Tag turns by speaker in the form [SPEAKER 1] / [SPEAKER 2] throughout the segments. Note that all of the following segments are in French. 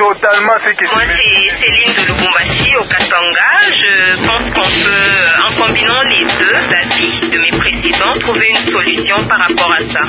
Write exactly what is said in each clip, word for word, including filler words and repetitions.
[SPEAKER 1] totalement ce qui se
[SPEAKER 2] Moi, c'est Céline de Lubumbashi, au Katanga. Je pense qu'on peut, en combinant les deux avis de mes précédents, trouver une solution par rapport à ça.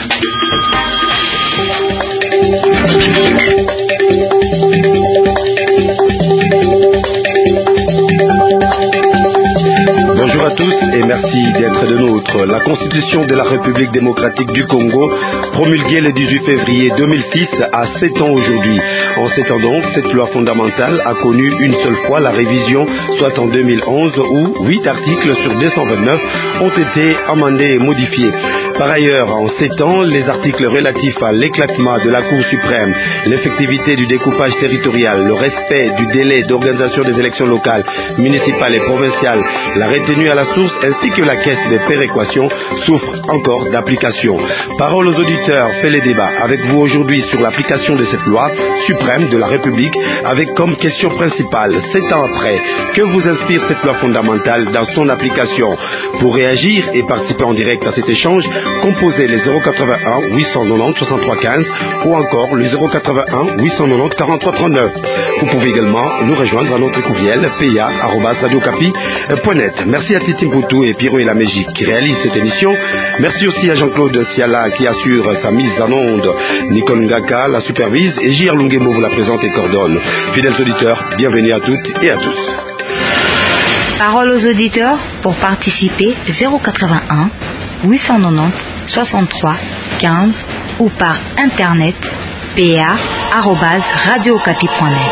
[SPEAKER 3] Bonjour à tous et merci d'être de nôtres. La Constitution de la République démocratique du Congo, promulguée le dix-huit février deux mille six, a sept ans aujourd'hui. En sept ans donc, cette loi fondamentale a connu une seule fois la révision, soit en deux mille onze, où huit articles sur deux cent vingt-neuf ont été amendés et modifiés. Par ailleurs, en sept ans, les articles relatifs à l'éclatement de la Cour suprême, l'effectivité du découpage territorial, le respect du délai d'organisation des élections locales, municipales et provinciales, la retenue à la source ainsi que la caisse de péréquation souffrent encore d'application. Parole aux auditeurs fait les débats avec vous aujourd'hui sur l'application de cette loi suprême de la République avec comme question principale, sept ans après, que vous inspire cette loi fondamentale dans son application? Pour réagir et participer en direct à cet échange, composez les zéro quatre-vingt-un huit cent quatre-vingt-dix soixante-trois quinze ou encore le zéro quatre-vingt-un huit cent quatre-vingt-dix quarante-trois trente-neuf. Vous pouvez également nous rejoindre à notre courriel p a arobase radio okapi point net. Merci à Titi Mboutou et Pierrot et la Magique qui réalisent cette émission. Merci aussi à Jean-Claude Siala qui assure sa mise en onde. Nicole Ngaka la supervise et J R Lungemo vous la présente et coordonne. Fidèles auditeurs, bienvenue à toutes et à tous.
[SPEAKER 4] Parole aux auditeurs pour participer zéro quatre-vingt-un huit cent quatre-vingt-dix soixante-trois quinze ou par internet p a arobase radio okapi point net.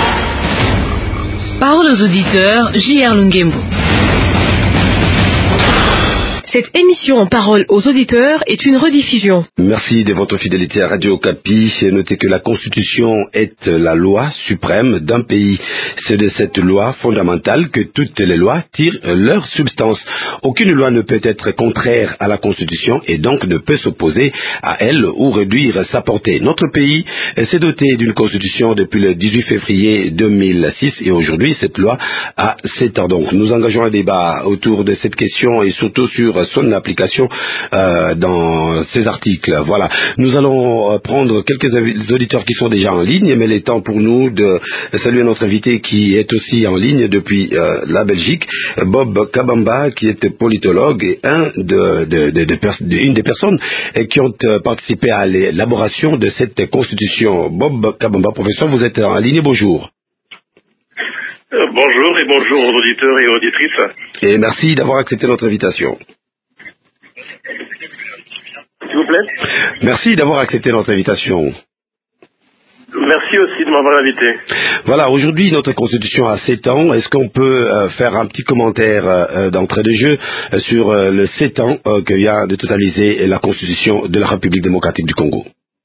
[SPEAKER 5] Parole aux auditeurs, J R Lungembo. Cette émission en parole aux auditeurs est une rediffusion.
[SPEAKER 3] Merci de votre fidélité à Radio Okapi. Notez que la Constitution est la loi suprême d'un pays. C'est de cette loi fondamentale que toutes les lois tirent leur substance. Aucune loi ne peut être contraire à la Constitution et donc ne peut s'opposer à elle ou réduire sa portée. Notre pays s'est doté d'une Constitution depuis le dix-huit février deux mille six et aujourd'hui cette loi a sept ans. Donc nous engageons un débat autour de cette question et surtout sur son application euh, dans ces articles. Voilà. Nous allons euh, prendre quelques auditeurs qui sont déjà en ligne, mais il est temps pour nous de saluer notre invité qui est aussi en ligne depuis euh, la Belgique, Bob Kabamba, qui est politologue et un de, de, de, de, pers- de une des personnes qui ont euh, participé à l'élaboration de cette constitution. Bob Kabamba, professeur, vous êtes en ligne. Bonjour.
[SPEAKER 6] Euh, bonjour et bonjour aux auditeurs et auditrices.
[SPEAKER 3] Et merci d'avoir accepté notre invitation.
[SPEAKER 6] S'il vous plaît.
[SPEAKER 3] Merci d'avoir accepté notre invitation.
[SPEAKER 6] Merci aussi de m'avoir invité.
[SPEAKER 3] Voilà, aujourd'hui notre constitution a sept ans. Est-ce qu'on peut euh, faire un petit commentaire euh, d'entrée de jeu euh, sur euh, le sept ans euh, que vient de totaliser la constitution de la République démocratique du Congo?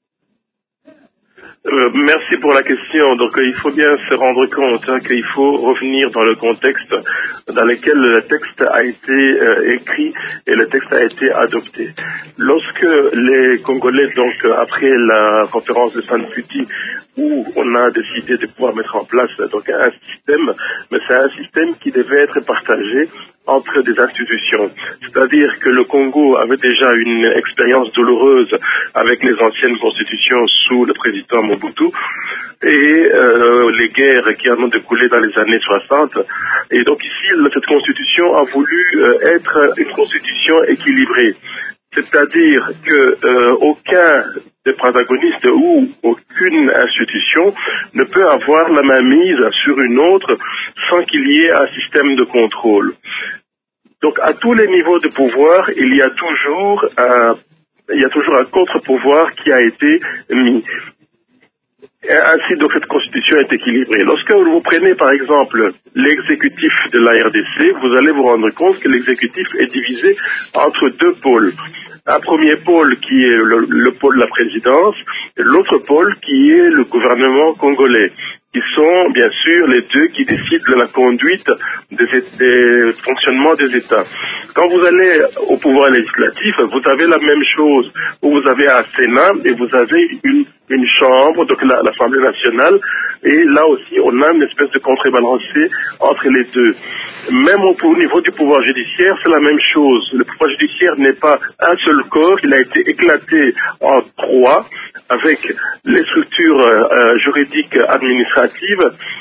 [SPEAKER 6] Euh, merci pour la question. Donc euh, il faut bien se rendre compte hein, qu'il faut revenir dans le contexte dans lequel le texte a été euh, écrit et le texte a été adopté. Lorsque les Congolais, donc euh, après la conférence de Saint-Puty, où on a décidé de pouvoir mettre en place donc un système, mais c'est un système qui devait être partagé entre des institutions. C'est-à-dire que le Congo avait déjà une expérience douloureuse avec les anciennes constitutions sous le président Mobutu et euh, les guerres qui en ont découlé dans les années soixante. Et donc ici, cette constitution a voulu euh, être une constitution équilibrée. C'est-à-dire que euh, aucun des protagonistes ou aucune institution ne peut avoir la main mise sur une autre sans qu'il y ait un système de contrôle. Donc à tous les niveaux de pouvoir, il y a toujours un, il y a toujours un contre-pouvoir qui a été mis. Et ainsi, donc, cette constitution est équilibrée. Lorsque vous prenez, par exemple, l'exécutif de la R D C, vous allez vous rendre compte que l'exécutif est divisé entre deux pôles. Un premier pôle qui est le, le pôle de la présidence, et l'autre pôle qui est le gouvernement congolais, qui sont, bien sûr, les deux qui décident de la conduite des, des fonctionnements des États. Quand vous allez au pouvoir législatif, vous avez la même chose, où vous avez un Sénat et vous avez une une chambre, donc la, l'Assemblée nationale, et là aussi on a une espèce de contrebalancé entre les deux. Même au, au niveau du pouvoir judiciaire, c'est la même chose. Le pouvoir judiciaire n'est pas un seul corps, il a été éclaté en trois, avec les structures euh, juridique administrative,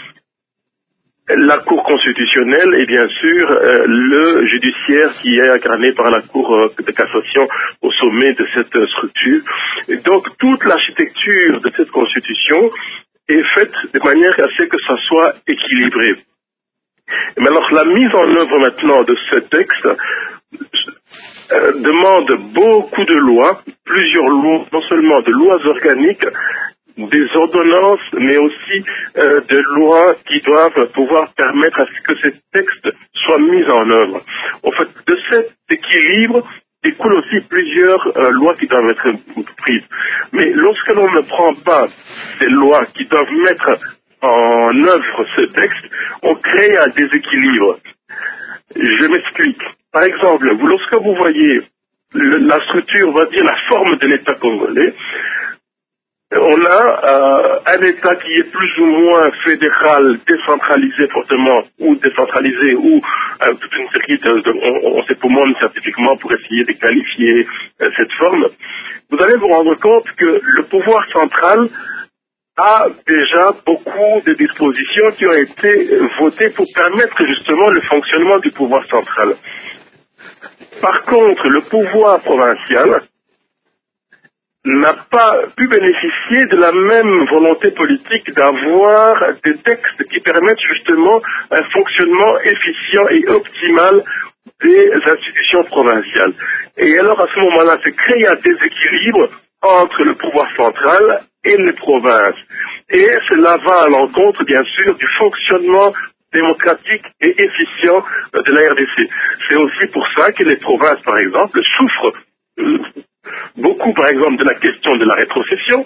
[SPEAKER 6] la Cour constitutionnelle et bien sûr euh, le judiciaire qui est incarné par la Cour euh, de cassation au sommet de cette euh, structure. Et donc toute l'architecture de cette constitution est faite de manière à ce que ça soit équilibré. Mais alors la mise en œuvre maintenant de ce texte euh, demande beaucoup de lois, plusieurs lois, non seulement de lois organiques, des ordonnances, mais aussi euh, des lois qui doivent pouvoir permettre à ce que ces textes soient mis en œuvre. En fait, de cet équilibre découlent aussi plusieurs euh, lois qui doivent être prises. Mais lorsque l'on ne prend pas ces lois qui doivent mettre en œuvre ce texte, on crée un déséquilibre. Je m'explique. Par exemple, vous, lorsque vous voyez le, la structure, on va dire la forme de l'État congolais, on a euh, un État qui est plus ou moins fédéral, décentralisé fortement, ou décentralisé, ou euh, toute une série de, de on, on s'époumone scientifiquement pour essayer de qualifier euh, cette forme. Vous allez vous rendre compte que le pouvoir central a déjà beaucoup de dispositions qui ont été votées pour permettre justement le fonctionnement du pouvoir central. Par contre, le pouvoir provincial n'a pas pu bénéficier de la même volonté politique d'avoir des textes qui permettent justement un fonctionnement efficient et optimal des institutions provinciales. Et alors à ce moment-là, c'est créer un déséquilibre entre le pouvoir central et les provinces. Et cela va à l'encontre, bien sûr, du fonctionnement démocratique et efficient de la R D C. C'est aussi pour ça que les provinces, par exemple, souffrent euh, beaucoup, par exemple, de la question de la rétrocession,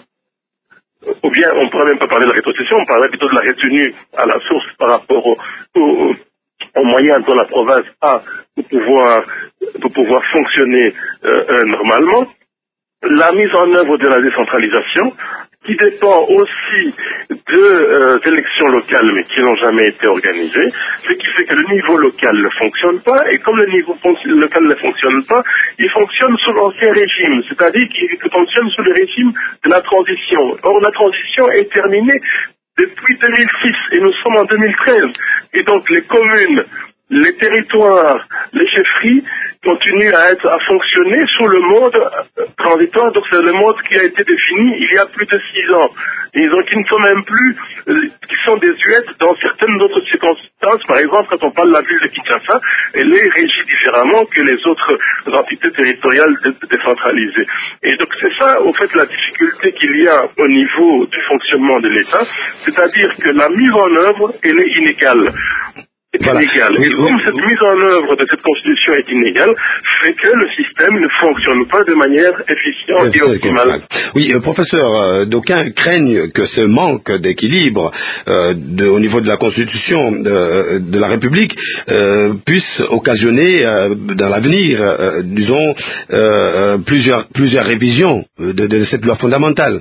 [SPEAKER 6] ou bien on ne pourrait même pas parler de la rétrocession, on parlerait plutôt de la retenue à la source par rapport aux au, au moyens dont la province a pour pouvoir, pour pouvoir fonctionner euh, euh, normalement. La mise en œuvre de la décentralisation, qui dépend aussi de euh, élections locales, mais qui n'ont jamais été organisées, ce qui fait que le niveau local ne fonctionne pas, et comme le niveau local ne fonctionne pas, il fonctionne sous l'ancien régime, c'est-à-dire qu'il fonctionne sous le régime de la transition. Or, la transition est terminée depuis deux mille six, et nous sommes en deux mille treize, et donc les communes, les territoires, les chefferies continuent à être à fonctionner sous le mode transitoire, donc c'est le mode qui a été défini il y a plus de six ans. Et donc ils ne sont même plus, qui sont désuètes dans certaines autres circonstances. Par exemple, quand on parle de la ville de Kinshasa, elle est régie différemment que les autres entités territoriales décentralisées. Et donc c'est ça, au fait, la difficulté qu'il y a au niveau du fonctionnement de l'État, c'est-à-dire que la mise en œuvre, elle est inégale. Voilà. Inégale. Et comme cette mise en œuvre de cette constitution est inégale, fait que le système ne fonctionne pas de manière efficiente et optimale.
[SPEAKER 3] Oui, euh, professeur, euh, d'aucuns craignent que ce manque d'équilibre euh, de, au niveau de la constitution de, de la République euh, puisse occasionner euh, dans l'avenir, euh, disons, euh, plusieurs, plusieurs révisions de, de cette loi fondamentale.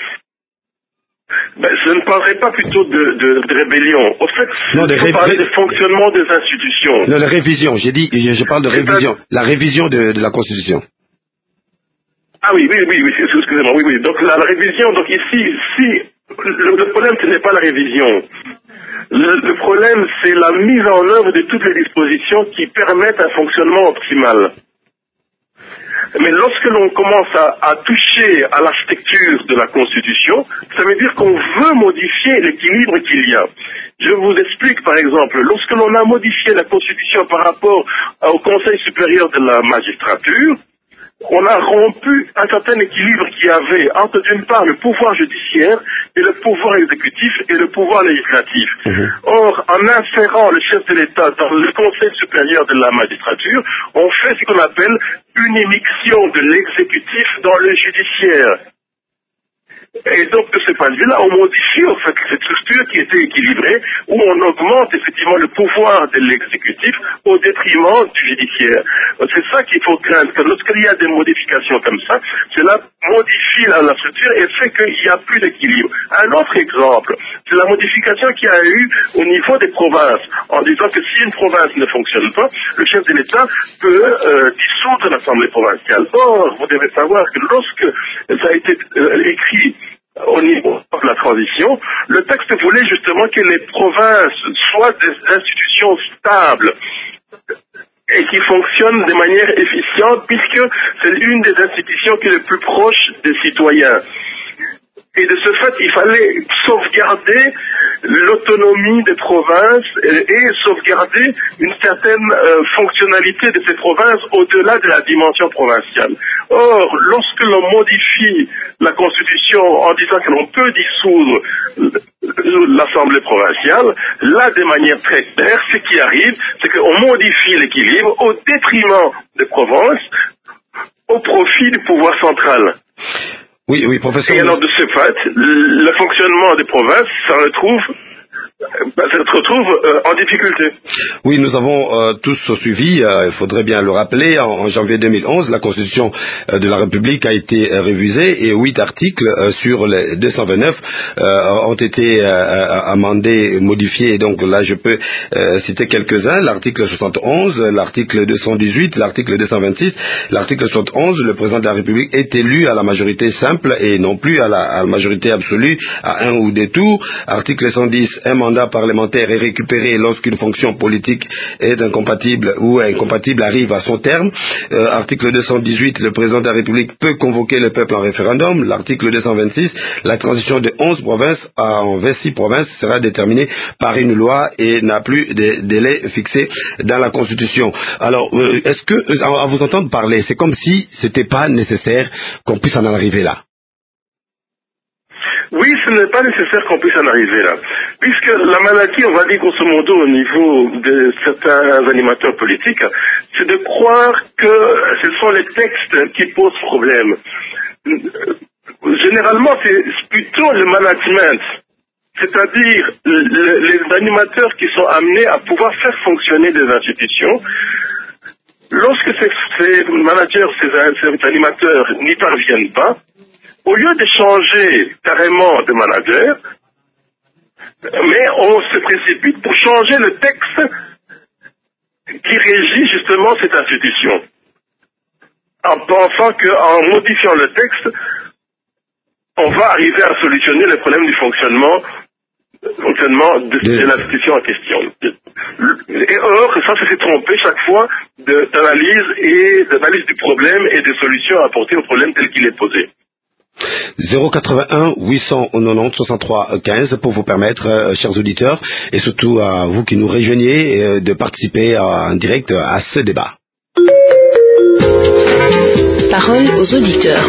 [SPEAKER 6] Ben, je ne parlerai pas plutôt de, de, de rébellion. Au fait,
[SPEAKER 3] non,
[SPEAKER 6] je parle de fonctionnement des institutions.
[SPEAKER 3] Non, la révision. J'ai dit, je parle de révision. La révision de, de la Constitution.
[SPEAKER 6] Ah oui, oui, oui, oui, excusez-moi, oui, oui. Donc la, la révision, donc ici, si le, le problème, ce n'est pas la révision. Le, le problème, c'est la mise en œuvre de toutes les dispositions qui permettent un fonctionnement optimal. Mais lorsque l'on commence à, à toucher à l'architecture de la Constitution, ça veut dire qu'on veut modifier l'équilibre qu'il y a. Je vous explique par exemple, lorsque l'on a modifié la Constitution par rapport au Conseil supérieur de la magistrature, on a rompu un certain équilibre qu'il y avait entre d'une part le pouvoir judiciaire et le pouvoir exécutif et le pouvoir législatif. Mmh. Or, en insérant le chef de l'État dans le Conseil supérieur de la magistrature, on fait ce qu'on appelle une émission de l'exécutif dans le judiciaire. Et donc, de ce point de vue-là, on modifie en fait cette structure qui était équilibrée, où on augmente effectivement le pouvoir de l'exécutif au détriment du judiciaire. C'est ça qu'il faut craindre, que lorsqu'il y a des modifications comme ça, cela modifie la, la structure et fait qu'il n'y a plus d'équilibre. Un autre exemple, c'est la modification qu'il y a eu au niveau des provinces, en disant que si une province ne fonctionne pas, le chef de l'État peut euh, dissoudre l'Assemblée provinciale. Or, vous devez savoir que lorsque ça a été euh, écrit au niveau de la transition, le texte voulait justement que les provinces soient des institutions stables et qui fonctionnent de manière efficiente, puisque c'est une des institutions qui est le plus proche des citoyens. Et de ce fait, il fallait sauvegarder l'autonomie des provinces et, et sauvegarder une certaine euh, fonctionnalité de ces provinces au-delà de la dimension provinciale. Or, lorsque l'on modifie la Constitution en disant que l'on peut dissoudre l'Assemblée provinciale, là, de manière très claire, ce qui arrive, c'est qu'on modifie l'équilibre au détriment des provinces, au profit du pouvoir central.
[SPEAKER 3] Oui, oui, professeur.
[SPEAKER 6] Et alors, de ce fait, le fonctionnement des provinces, ça retrouve, ça se retrouve euh, en difficulté.
[SPEAKER 3] Oui, nous avons euh, tous suivi, euh, il faudrait bien le rappeler, en, en janvier deux mille onze, la Constitution euh, de la République a été euh, révisée et huit articles euh, sur les deux cent vingt-neuf euh, ont été euh, amendés, modifiés. Donc là, je peux euh, citer quelques-uns. L'article soixante et onze, l'article deux cent dix-huit, l'article deux cent vingt-six. L'article soixante et onze, le président de la République est élu à la majorité simple et non plus à la, à la majorité absolue, à un ou deux tours. Article cent dix, un mandat parlementaire est récupéré lorsqu'une fonction politique est incompatible ou incompatible arrive à son terme. Euh, article deux cent dix-huit, le président de la République peut convoquer le peuple en référendum. L'article deux cent vingt-six, la transition de onze provinces en vingt-six provinces sera déterminée par une loi et n'a plus de délai fixé dans la Constitution. Alors, euh, est-ce que, à vous entendre parler, c'est comme si c'était pas nécessaire qu'on puisse en arriver là?
[SPEAKER 6] Oui, ce n'est pas nécessaire qu'on puisse en arriver là. Puisque la maladie, on va dire grosso modo au niveau de certains animateurs politiques, c'est de croire que ce sont les textes qui posent problème. Généralement, c'est plutôt le management, c'est-à-dire les animateurs qui sont amenés à pouvoir faire fonctionner des institutions. Lorsque ces, ces managers, ces, ces animateurs n'y parviennent pas, au lieu de changer carrément de manager, mais on se précipite pour changer le texte qui régit justement cette institution, en pensant qu'en modifiant le texte, on va arriver à solutionner le problème du fonctionnement, fonctionnement de, de l'institution en question. Et or, ça, c'est s'est trompé chaque fois de, d'analyse et d'analyse du problème et des solutions à apporter au problème tel qu'il est posé.
[SPEAKER 3] zéro quatre-vingt-un huit cent quatre-vingt-dix soixante-trois quinze pour vous permettre, euh, chers auditeurs, et surtout à vous qui nous rejoignez, euh, de participer en direct à ce débat.
[SPEAKER 5] Parole aux auditeurs.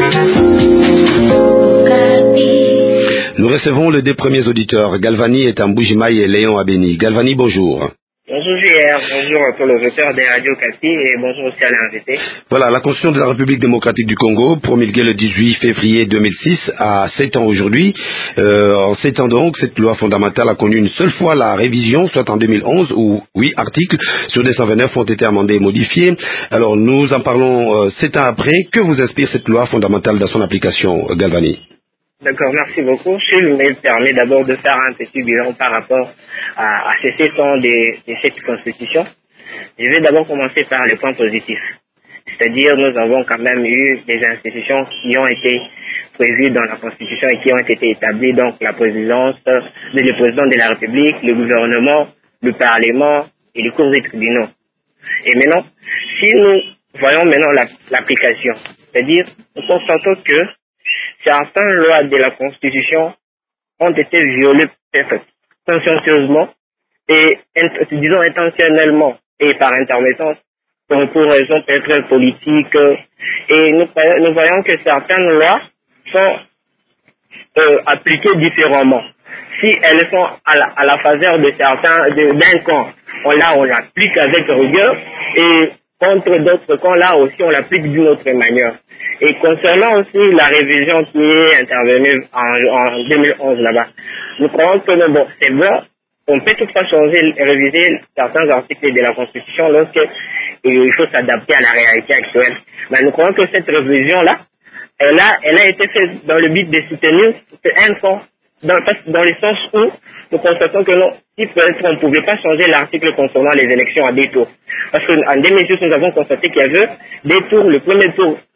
[SPEAKER 3] Nous recevons les deux premiers auditeurs. Galvani est en Bujimaï et Léon à Béni. Galvani, bonjour.
[SPEAKER 1] Bonjour J R, bonjour à tous les auditeurs des radios Cati et bonjour aussi à l'invité.
[SPEAKER 3] Voilà, la Constitution de la République démocratique du Congo, promulguée le dix-huit février deux mille six, à sept ans aujourd'hui. Euh, en sept ans donc, cette loi fondamentale a connu une seule fois la révision, soit en deux mille onze, où huit articles sur deux cent vingt-neuf ont été amendés et modifiés. Alors nous en parlons euh, sept ans après. Que vous inspire cette loi fondamentale dans son application, Galvani?
[SPEAKER 1] D'accord, merci beaucoup. Si je me permets d'abord de faire un petit bilan par rapport à, à ces sept ans de, de cette constitution, je vais d'abord commencer par les points positifs. C'est-à-dire, nous avons quand même eu des institutions qui ont été prévues dans la constitution et qui ont été établies, donc la présidence, le président de la République, le gouvernement, le parlement et les cours des tribunaux. Et maintenant, si nous voyons maintenant la, l'application, c'est-à-dire, nous constatons que certaines lois de la Constitution ont été violées peut-être consciencieusement et, disons, intentionnellement et par intermittence pour raisons peut-être politiques. Et nous, nous voyons que certaines lois sont euh, appliquées différemment. Si elles sont à la, à la faveur de certains, de, d'un camp, on, là on l'applique avec rigueur et contre d'autres camps, là aussi on l'applique d'une autre manière. Et concernant aussi la révision qui est intervenue en, en deux mille onze là-bas, nous croyons que bon, c'est bon, on peut toutefois changer, réviser certains articles de la Constitution lorsque il faut s'adapter à la réalité actuelle. Mais nous croyons que cette révision-là, elle a, elle a été faite dans le but de soutenir un fond, dans, dans le sens où nous constatons que non, si peut-être on ne pouvait pas changer l'article concernant les élections à deux tours. Parce qu'en deux mille six, nous avons constaté qu'il y avait deux tours, le premier tour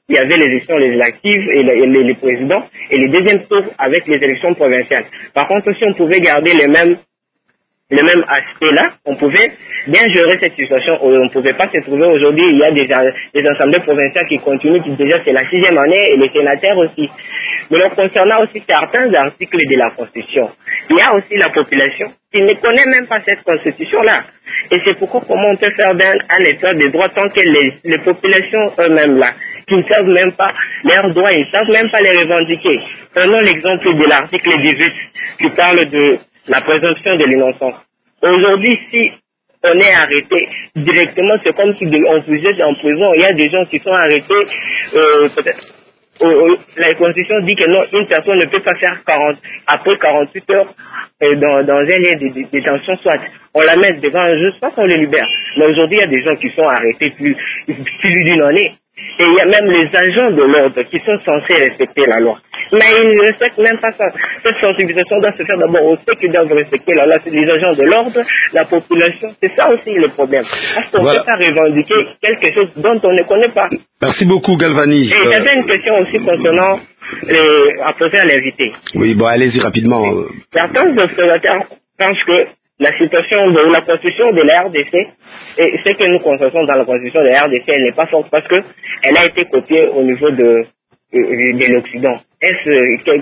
[SPEAKER 1] il y avait les élections législatives et les, les, les présidents, et les deuxièmes tours avec les élections provinciales. Par contre, si on pouvait garder les mêmes le même aspect-là, on pouvait bien gérer cette situation. On ne pouvait pas se trouver aujourd'hui, il y a des, des assemblées provinciales qui continuent, qui déjà c'est la sixième année, et les sénateurs aussi. Mais concernant aussi certains articles de la Constitution, il y a aussi la population qui ne connaît même pas cette Constitution-là. Et c'est pourquoi comment on peut faire d'un un état de droit tant que les, les populations eux-mêmes là, qui ne savent même pas leurs droits, ils ne savent même pas les revendiquer. Prenons l'exemple de l'article dix-huit qui parle de la présomption de l'innocence. Aujourd'hui, si on est arrêté directement, c'est comme si on vous êtes en prison. Il y a des gens qui sont arrêtés, euh, peut-être. Euh, la Constitution dit que non, une personne ne peut pas faire quarante, après quarante-huit heures euh, dans, dans un lieu de, de, de détention, soit on la met devant un juge, soit on le libère. Mais aujourd'hui, il y a des gens qui sont arrêtés plus, plus d'une année. Et il y a même les agents de l'ordre qui sont censés respecter la loi. Mais ils ne respectent même pas ça. Cette sensibilisation doit se faire d'abord aux ceux qui doivent respecter la loi, c'est les agents de l'ordre, la population. C'est ça aussi le problème. Parce qu'on ne voilà. peut pas revendiquer quelque chose dont on ne connaît pas.
[SPEAKER 3] Merci beaucoup, Galvani.
[SPEAKER 1] Et euh... j'avais une question aussi concernant les... à poser à l'invité.
[SPEAKER 3] Oui, bon, allez-y rapidement.
[SPEAKER 1] Certains observateurs pensent que la situation de la constitution de la R D C, et ce que nous constatons dans la constitution de la R D C, elle n'est pas forte parce qu'elle a été copiée au niveau de, de, de l'Occident. Est-ce qu'elle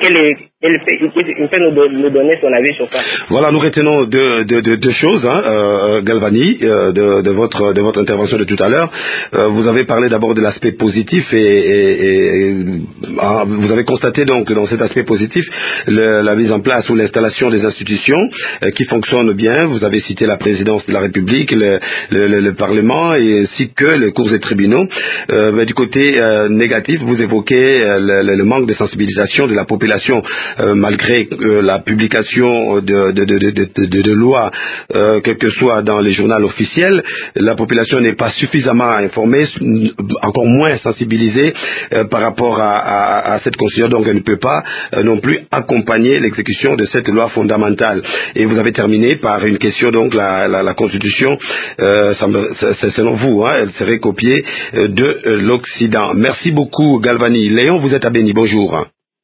[SPEAKER 1] peut nous, nous donner son avis sur ça?
[SPEAKER 3] Voilà, nous retenons deux, deux, deux, deux choses, hein, euh, Galvani, euh, de, de votre de votre intervention de tout à l'heure. Euh, vous avez parlé d'abord de l'aspect positif et, et, et ah, vous avez constaté donc dans cet aspect positif le, la mise en place ou l'installation des institutions euh, qui fonctionnent bien. Vous avez cité la présidence de la République, le, le, le, le Parlement et ainsi que les cours et tribunaux. Euh, mais du côté euh, négatif, vous évoquez euh, le, le manque de sensibilisation de la population euh, malgré euh, la publication de, de, de, de, de, de, de lois, euh, quel que soit dans les journaux officiels, la population n'est pas suffisamment informée, encore moins sensibilisée euh, par rapport à, à, à cette constitution, donc elle ne peut pas euh, non plus accompagner l'exécution de cette loi fondamentale. Et vous avez terminé par une question, donc la, la, la constitution, euh, selon vous, hein, elle serait copiée euh, de euh, l'Occident. Merci beaucoup, Galvani. Léon, vous êtes à Béni, bonjour.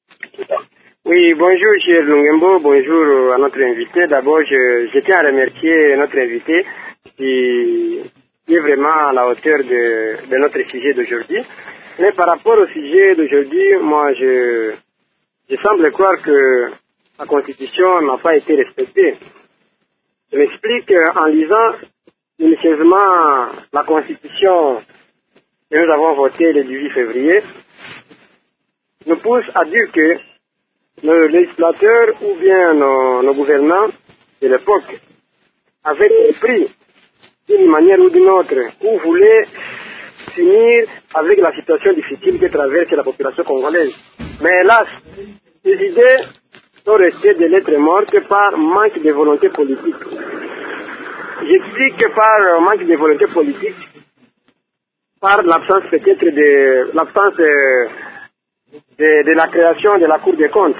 [SPEAKER 7] Oui, bonjour, cher Lungembo, bonjour à notre invité. D'abord, je, je tiens à remercier notre invité qui, qui est vraiment à la hauteur de, de notre sujet d'aujourd'hui. Mais par rapport au sujet d'aujourd'hui, moi, je, je semble croire que la Constitution n'a pas été respectée. Je m'explique en lisant minutieusement la Constitution que nous avons votée le dix-huit février, nous pousse à dire que nos législateurs ou bien nos, nos gouvernants de l'époque avaient compris d'une manière ou d'une autre ou voulaient finir avec la situation difficile que traverse la population congolaise. Mais hélas, ces idées sont restées des lettres mortes par manque de volonté politique. J'explique que par manque de volonté politique, par l'absence peut-être de l'absence de De, de la création de la Cour des comptes.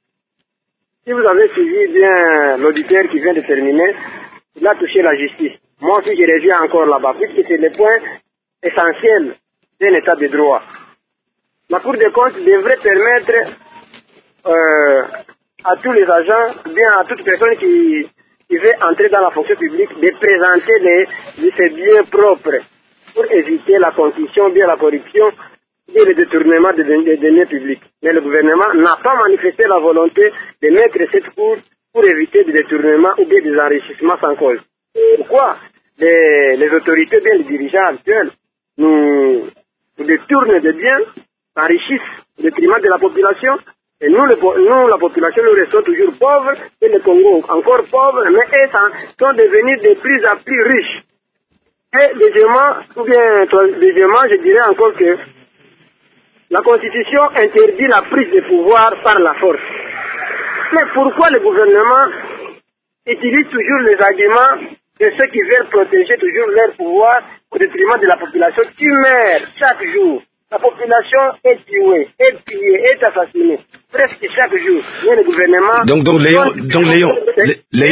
[SPEAKER 7] Si vous avez suivi bien l'auditeur qui vient de terminer, il a touché la justice. Moi aussi, je reviens encore là-bas, puisque c'est le point essentiel d'un état de droit. La Cour des comptes devrait permettre euh, à tous les agents, bien à toute personne qui, qui veut entrer dans la fonction publique, de présenter les, ses biens propres pour éviter la corruption, bien la corruption, et le détournement des deniers publics. Mais le gouvernement n'a pas manifesté la volonté de mettre cette cour pour éviter des détournements ou bien des enrichissements sans cause. Pourquoi les, les autorités, bien les dirigeants actuels, nous, nous détournent des biens, enrichissent le détriment de la population, et nous, le, nous, la population, nous restons toujours pauvres, et le Congo encore pauvres, mais eux sont devenus de plus en plus riches. Et deuxièmement, ou bien deuxièmement, je dirais encore que la Constitution interdit la prise de pouvoir par la force. Mais pourquoi le gouvernement utilise toujours les arguments de ceux qui veulent protéger toujours leur pouvoir au détriment de la population qui meurt chaque jour? La population est tuée, est pillée, est assassinée presque chaque jour. Mais le gouvernement...
[SPEAKER 3] Donc, donc Léon, donc Léon, Léon,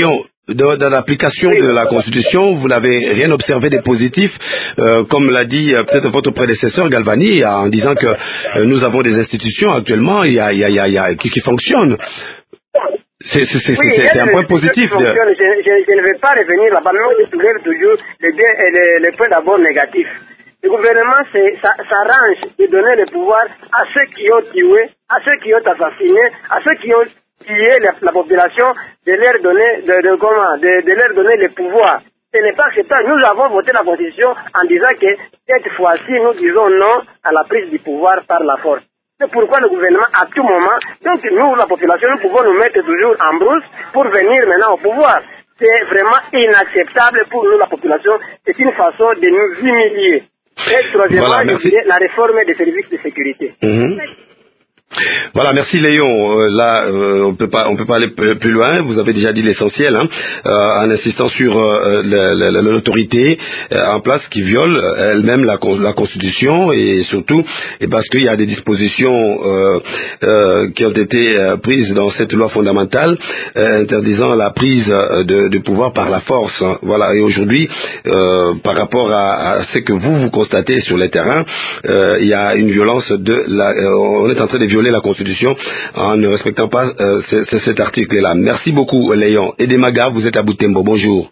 [SPEAKER 3] dans, dans l'application oui, de la Constitution, vous n'avez rien observé de positif, euh, comme l'a dit euh, peut-être votre prédécesseur Galvani, en disant que euh, nous avons des institutions actuellement il y a, il y a, il y a, il y a, qui, qui fonctionnent. C'est oui, un point positif. De...
[SPEAKER 7] Je, je, je ne vais pas revenir là-bas, mais je soulève toujours les, biens et les, les points d'abord négatifs. Le gouvernement s'arrange de donner le pouvoir à ceux qui ont tué, à ceux qui ont assassiné, à ceux qui ont tué la, la population, de leur donner, de, de, comment, de, de leur donner le pouvoir. Ce n'est pas acceptable. Nous avons voté la Constitution en disant que cette fois-ci, nous disons non à la prise du pouvoir par la force. C'est pourquoi le gouvernement, à tout moment, donc nous, la population, nous pouvons nous mettre toujours en brousse pour venir maintenant au pouvoir. C'est vraiment inacceptable pour nous, la population. C'est une façon de nous humilier. Et troisièmement, voilà, la réforme des services de sécurité.
[SPEAKER 3] Mmh. Voilà, merci Léon. Euh, là, euh, on peut pas, on peut pas aller plus loin. Vous avez déjà dit l'essentiel, hein, euh, en insistant sur euh, l'autorité euh, en place qui viole elle-même la, la Constitution et surtout, et parce qu'il y a des dispositions euh, euh, qui ont été euh, prises dans cette loi fondamentale euh, interdisant la prise de, de pouvoir par la force. Hein. Voilà. Et aujourd'hui, euh, par rapport à, à ce que vous vous constatez sur le terrain, euh, il y a une violence de la. Euh, on est en train de violer la Constitution en ne respectant pas euh, c c cet article-là. Merci beaucoup, Léon. Edemaga, vous êtes à Butembo. Bonjour.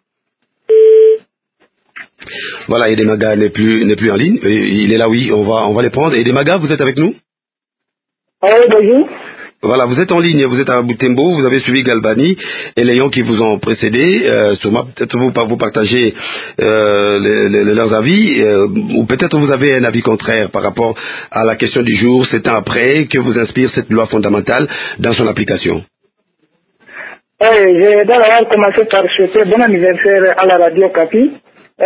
[SPEAKER 3] Voilà, Edemaga n'est plus n'est plus en ligne. Il est là, oui. On va on va les prendre. Edemaga, vous êtes avec nous?
[SPEAKER 8] Oui, bonjour.
[SPEAKER 3] Voilà, vous êtes en ligne, vous êtes à Butembo, vous avez suivi Galvani et Léon qui vous ont précédé. Euh, sûrement, peut-être vous, vous partagez euh, les, les, leurs avis, euh, ou peut-être vous avez un avis contraire par rapport à la question du jour, sept ans après, que vous inspire cette loi fondamentale dans son application.
[SPEAKER 8] Oui, je dois d'abord commencer par souhaiter bon anniversaire à la Radio Capi. Euh,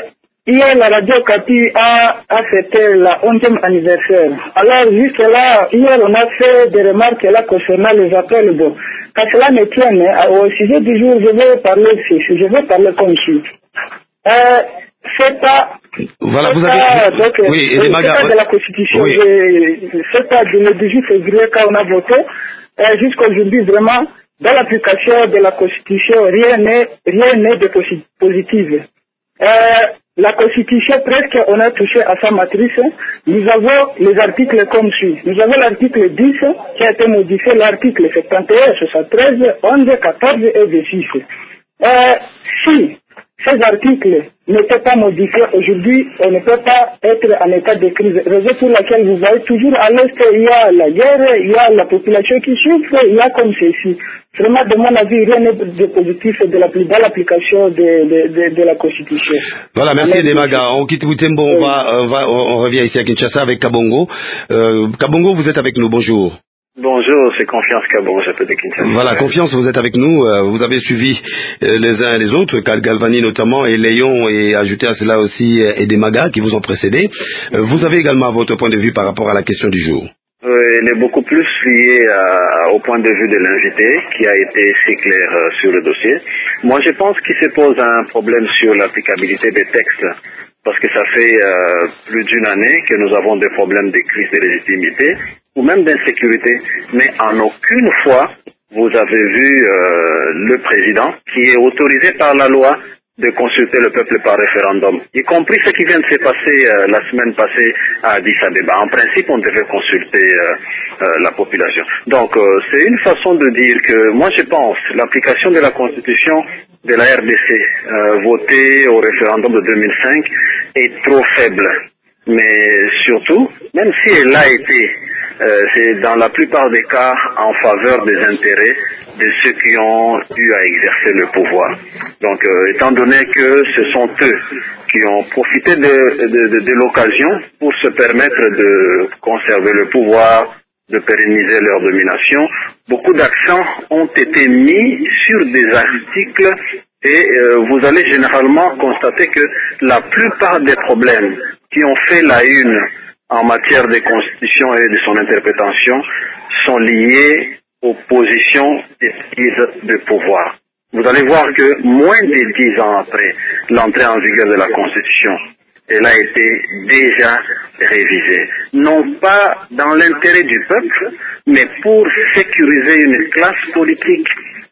[SPEAKER 8] Hier, la Radio Capi a, a fêté la onzième anniversaire. Alors, jusque là, hier, on a fait des remarques là concernant les appels. Bon, quand cela ne tienne, au sujet du jour, je vais parler ici, je vais parler comme suit. Euh, c'est pas...
[SPEAKER 3] Voilà, vous avez...
[SPEAKER 8] Pas, donc,
[SPEAKER 3] oui, et les magas...
[SPEAKER 8] C'est pas de la Constitution.
[SPEAKER 3] Oui.
[SPEAKER 8] C'est pas du dix-huit février quand on a voté. Euh, jusqu'aujourd'hui, vraiment, dans l'application de la Constitution, rien n'est rien n'est de positif. Euh, La Constitution, presque, on a touché à sa matrice. Nous avons les articles comme suit. Nous avons l'article dix qui a été modifié, l'article soixante et un, soixante-treize, onze, quatorze et vingt-six. Euh, si ces articles n'étaient pas modifiés aujourd'hui, on ne peut pas être en état de crise. Raison pour laquelle vous voyez toujours à l'Est, il y a la guerre, il y a la population qui souffre, il y a comme ceci. Vraiment, de mon avis, rien n'est de positif de la, dans l'application de, de, de, de la Constitution.
[SPEAKER 3] Voilà, merci Edemaga. On quitte Butembo, on, va, on, va, on revient ici à Kinshasa avec Kabongo. Euh, Kabongo, vous êtes avec nous, bonjour.
[SPEAKER 9] Bonjour, c'est Confiance Kabon, j'appelle de Kinshasa.
[SPEAKER 3] Voilà, Confiance, vous êtes avec nous. Vous avez suivi les uns et les autres, Galvani notamment, et Léon, et ajouté à cela aussi Edemaga qui vous ont précédé. Vous avez également votre point de vue par rapport à la question du jour.
[SPEAKER 9] Oui, il est beaucoup plus lié à, au point de vue de l'invité qui a été si clair euh, sur le dossier. Moi, je pense qu'il se pose un problème sur l'applicabilité des textes parce que ça fait euh, plus d'une année que nous avons des problèmes de crise de légitimité ou même d'insécurité. Mais en aucune fois, vous avez vu euh, le président qui est autorisé par la loi de consulter le peuple par référendum, y compris ce qui vient de se passer euh, la semaine passée à Addis Abeba. En principe, on devait consulter euh, euh, la population. Donc, euh, c'est une façon de dire que, moi je pense, l'application de la Constitution de la R D C, euh, votée au référendum de deux mille cinq, est trop faible. Mais surtout, même si elle a été, euh, c'est dans la plupart des cas en faveur des intérêts de ceux qui ont eu à exercer le pouvoir. Donc, euh, étant donné que ce sont eux qui ont profité de, de, de, de l'occasion pour se permettre de conserver le pouvoir, de pérenniser leur domination, beaucoup d'accents ont été mis sur des articles et euh, vous allez généralement constater que la plupart des problèmes qui ont fait la une en matière de constitution et de son interprétation sont liés aux positions des prises de pouvoir. Vous allez voir que moins de dix ans après l'entrée en vigueur de la Constitution, elle a été déjà révisée. Non pas dans l'intérêt du peuple, mais pour sécuriser une classe politique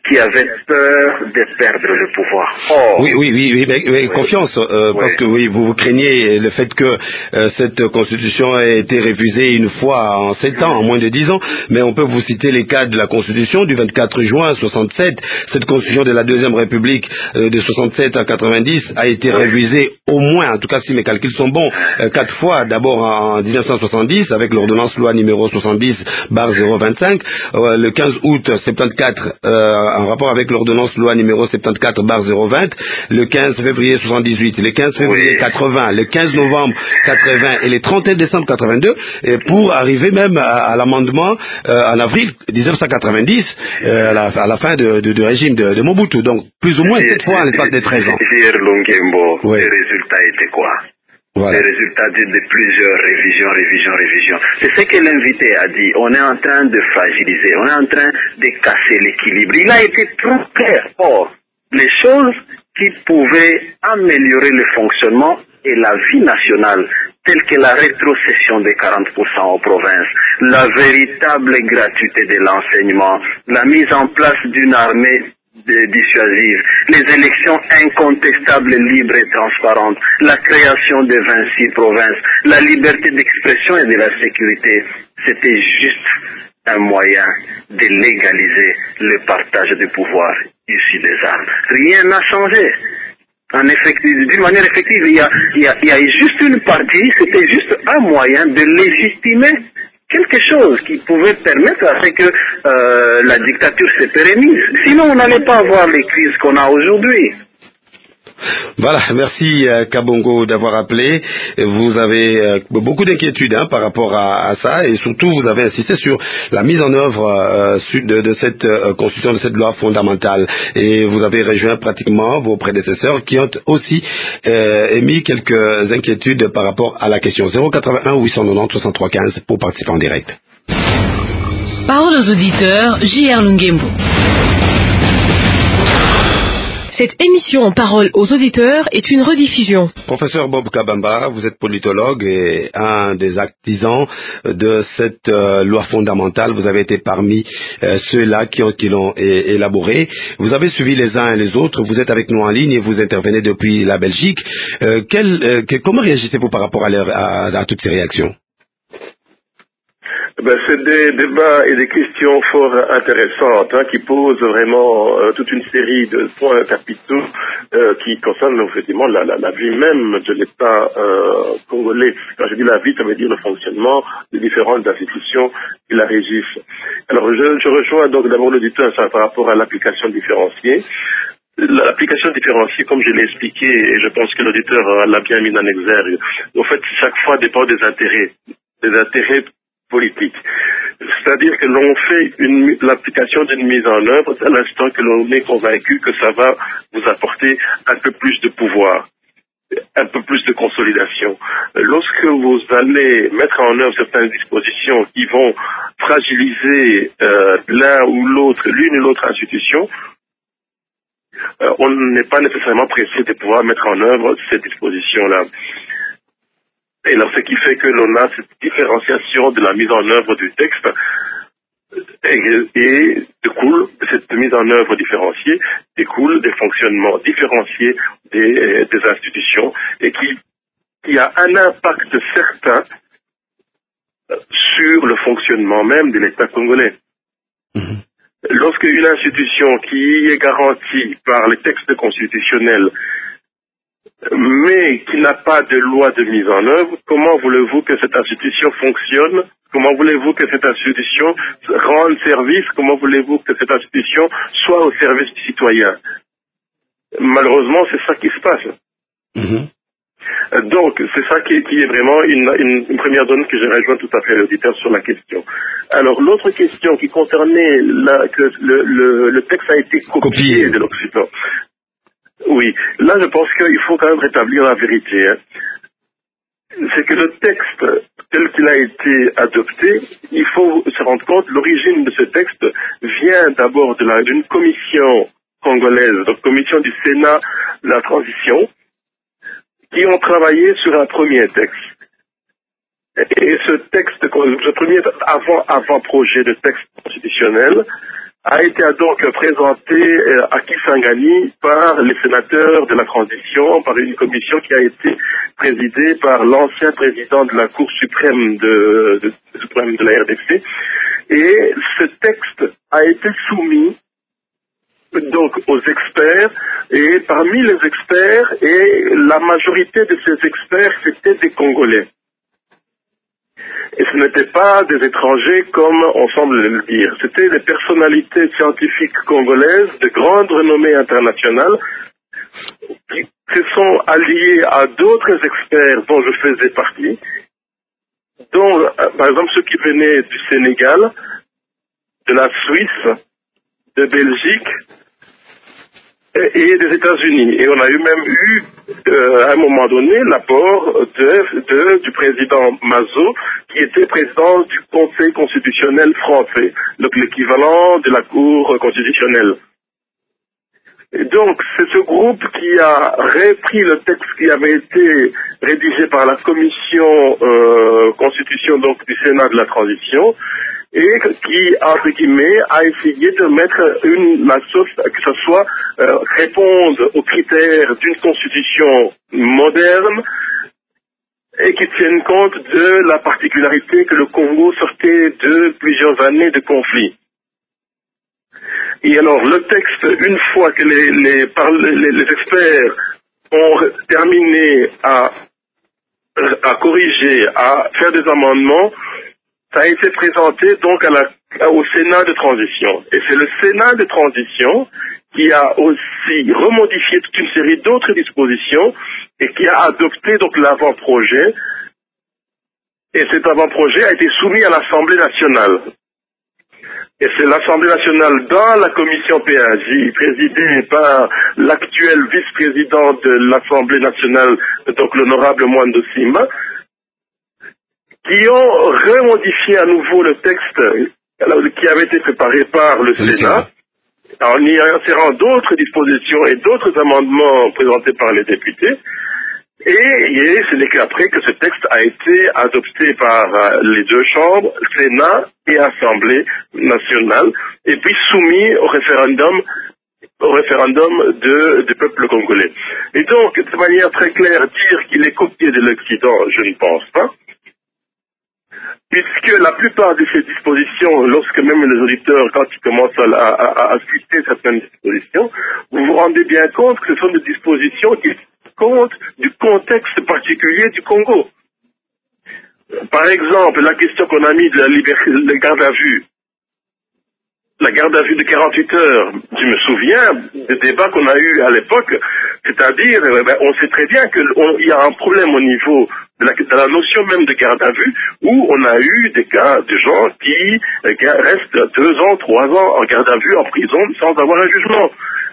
[SPEAKER 9] qui avaient peur de perdre le pouvoir. Or,
[SPEAKER 3] oui, oui, oui, oui, mais, mais oui. Confiance, euh, oui. Parce que oui, vous, vous craignez le fait que euh, cette constitution ait été révisée une fois en sept ans, en moins de dix ans, mais on peut vous citer les cas de la constitution du vingt-quatre juin soixante-sept. Cette constitution de la deuxième république euh, de soixante-sept à quatre-vingt-dix a été oui. révisée au moins, en tout cas si mes calculs sont bons, euh, quatre fois, d'abord en mille neuf cent soixante-dix avec l'ordonnance loi numéro soixante-dix barre zéro vingt-cinq, euh, le quinze août soixante-quatorze, euh, en rapport avec l'ordonnance loi numéro soixante-quatorze barre zéro vingt, le quinze février soixante-dix-huit, le quinze février oui. quatre-vingts, le quinze novembre quatre-vingts et le trente et un décembre quatre-vingt-deux, et pour arriver même à, à l'amendement euh, en avril mille neuf cent quatre-vingt-dix, euh, à, la, à la fin de, de, de régime de, de Mobutu. Donc, plus ou moins sept fois en l'espace de treize ans.
[SPEAKER 9] Oui. Le résultat était quoi? Voilà. Les résultats de, de plusieurs révisions, révisions, révisions. C'est ce que l'invité a dit. On est en train de fragiliser, on est en train de casser l'équilibre. Il a été trop clair. Or, les choses qui pouvaient améliorer le fonctionnement et la vie nationale, telles que la rétrocession des quarante pour cent aux provinces, la véritable gratuité de l'enseignement, la mise en place d'une armée dissuasive, les élections incontestables, libres et transparentes, la création de vingt-six provinces, la liberté d'expression et de la sécurité, c'était juste un moyen de légaliser le partage du pouvoir issu des armes. Rien n'a changé. En effectif, d'une manière effective, il y, a, il, y a, il y a juste une partie, c'était juste un moyen de légitimer quelque chose qui pouvait permettre à ce que euh, la dictature se pérennise. Sinon, on n'allait pas avoir les crises qu'on a aujourd'hui.
[SPEAKER 3] Voilà, merci euh, Kabongo d'avoir appelé. Vous avez euh, beaucoup d'inquiétudes hein, par rapport à, à ça, et surtout vous avez insisté sur la mise en œuvre euh, de, de cette euh, constitution, de cette loi fondamentale, et vous avez rejoint pratiquement vos prédécesseurs qui ont aussi euh, émis quelques inquiétudes par rapport à la question. zéro quatre-vingt-un huit cent quatre-vingt-dix soixante-trois quinze pour participer en direct.
[SPEAKER 5] Parole aux auditeurs, J R Lungembo. Cette émission en parole aux auditeurs est une rediffusion.
[SPEAKER 3] Professeur Bob Kabamba, vous êtes politologue et un des artisans de cette euh, loi fondamentale. Vous avez été parmi euh, ceux-là qui, qui l'ont é- élaborée. Vous avez suivi les uns et les autres. Vous êtes avec nous en ligne et vous intervenez depuis la Belgique. Euh, quel, euh, que, comment réagissez-vous par rapport à, leur, à, à toutes ces réactions?
[SPEAKER 6] Ben, c'est des débats et des questions fort intéressantes hein, qui posent vraiment euh, toute une série de points capitaux euh, qui concernent effectivement la, la, la vie même de l'État euh, congolais. Quand je dis la vie, ça veut dire le fonctionnement des différentes institutions qui la régissent. Alors je, je rejoins donc d'abord l'auditeur par rapport à l'application différenciée. L'application différenciée, comme je l'ai expliqué, et je pense que l'auditeur l'a bien mis en exergue, en fait, chaque fois dépend des intérêts, des intérêts politique. C'est-à-dire que l'on fait une, l'application d'une mise en œuvre à l'instant que l'on est convaincu que ça va vous apporter un peu plus de pouvoir, un peu plus de consolidation. Lorsque vous allez mettre en œuvre certaines dispositions qui vont fragiliser euh, l'un ou l'autre, l'une ou l'autre institution, euh, on n'est pas nécessairement pressé de pouvoir mettre en œuvre ces dispositions-là. Et alors, ce qui fait que l'on a cette différenciation de la mise en œuvre du texte et, et découle, cette mise en œuvre différenciée découle des fonctionnements différenciés des, des institutions et qui, qui a un impact certain sur le fonctionnement même de l'État congolais. Mmh. Lorsque une institution qui est garantie par les textes constitutionnels mais qui n'a pas de loi de mise en œuvre, comment voulez-vous que cette institution fonctionne? Comment voulez-vous que cette institution rende service? Comment voulez-vous que cette institution soit au service du citoyen? Malheureusement, c'est ça qui se passe. Mm-hmm. Donc, c'est ça qui, qui est vraiment une, une, une première donne que je rejoins tout à fait l'auditeur sur la question. Alors, l'autre question qui concernait la, que le, le, le texte a été copié, copié. de l'Occident. Oui, là je pense qu'il faut quand même rétablir la vérité. Hein. C'est que le texte tel qu'il a été adopté, il faut se rendre compte, l'origine de ce texte vient d'abord de la, d'une commission congolaise, donc commission du Sénat de la transition, qui ont travaillé sur un premier texte. Et ce texte, ce premier avant, avant projet de texte constitutionnel, a été donc présenté à Kisangani par les sénateurs de la transition, par une commission qui a été présidée par l'ancien président de la Cour suprême de, de, de, suprême de la R D C. Et ce texte a été soumis donc aux experts, et parmi les experts, et la majorité de ces experts, c'était des Congolais. Et ce n'étaient pas des étrangers comme on semble le dire. C'était des personnalités scientifiques congolaises de grande renommée internationale qui se sont alliés à d'autres experts dont je faisais partie, dont, par exemple, ceux qui venaient du Sénégal, de la Suisse, de Belgique et des États-Unis. Et on a eu même eu, euh, à un moment donné, l'apport de, de, du président Mazot, qui était président du Conseil constitutionnel français, donc l'équivalent de la Cour constitutionnelle. Et donc, c'est ce groupe qui a repris le texte qui avait été rédigé par la commission euh, constitution donc du Sénat de la transition, et qui, entre guillemets, a essayé de mettre une, la sauce, que ce soit euh, répondre aux critères d'une constitution moderne et qui tienne compte de la particularité que le Congo sortait de plusieurs années de conflit. Et alors, le texte, une fois que les, les, par les, les experts ont terminé à, à corriger, à faire des amendements, ça a été présenté donc à la, au Sénat de transition. Et c'est le Sénat de transition qui a aussi remodifié toute une série d'autres dispositions et qui a adopté donc l'avant-projet. Et cet avant-projet a été soumis à l'Assemblée nationale. Et c'est l'Assemblée nationale dans la commission P A J, présidée par l'actuel vice-président de l'Assemblée nationale, donc l'honorable Mwando Sima, qui ont remodifié à nouveau le texte qui avait été préparé par le Sénat, en y insérant d'autres dispositions et d'autres amendements présentés par les députés. Et, et ce n'est qu'après que ce texte a été adopté par euh, les deux chambres, Sénat et Assemblée nationale, et puis soumis au référendum au référendum de, du peuple congolais. Et donc, de manière très claire, dire qu'il est copié de l'Occident, je ne pense pas, puisque la plupart de ces dispositions, lorsque même les auditeurs, quand ils commencent à, à, à citer certaines dispositions, vous vous rendez bien compte que ce sont des dispositions qui compte du contexte particulier du Congo. Par exemple, la question qu'on a mise de la liberté, de garde à vue. La garde à vue de quarante-huit heures, je me souviens des débats qu'on a eus à l'époque, c'est-à-dire, eh ben, on sait très bien qu'il y a un problème au niveau de la, de la notion même de garde à vue, où on a eu des cas de gens qui eh, restent deux ans, trois ans en garde à vue, en prison, sans avoir un jugement.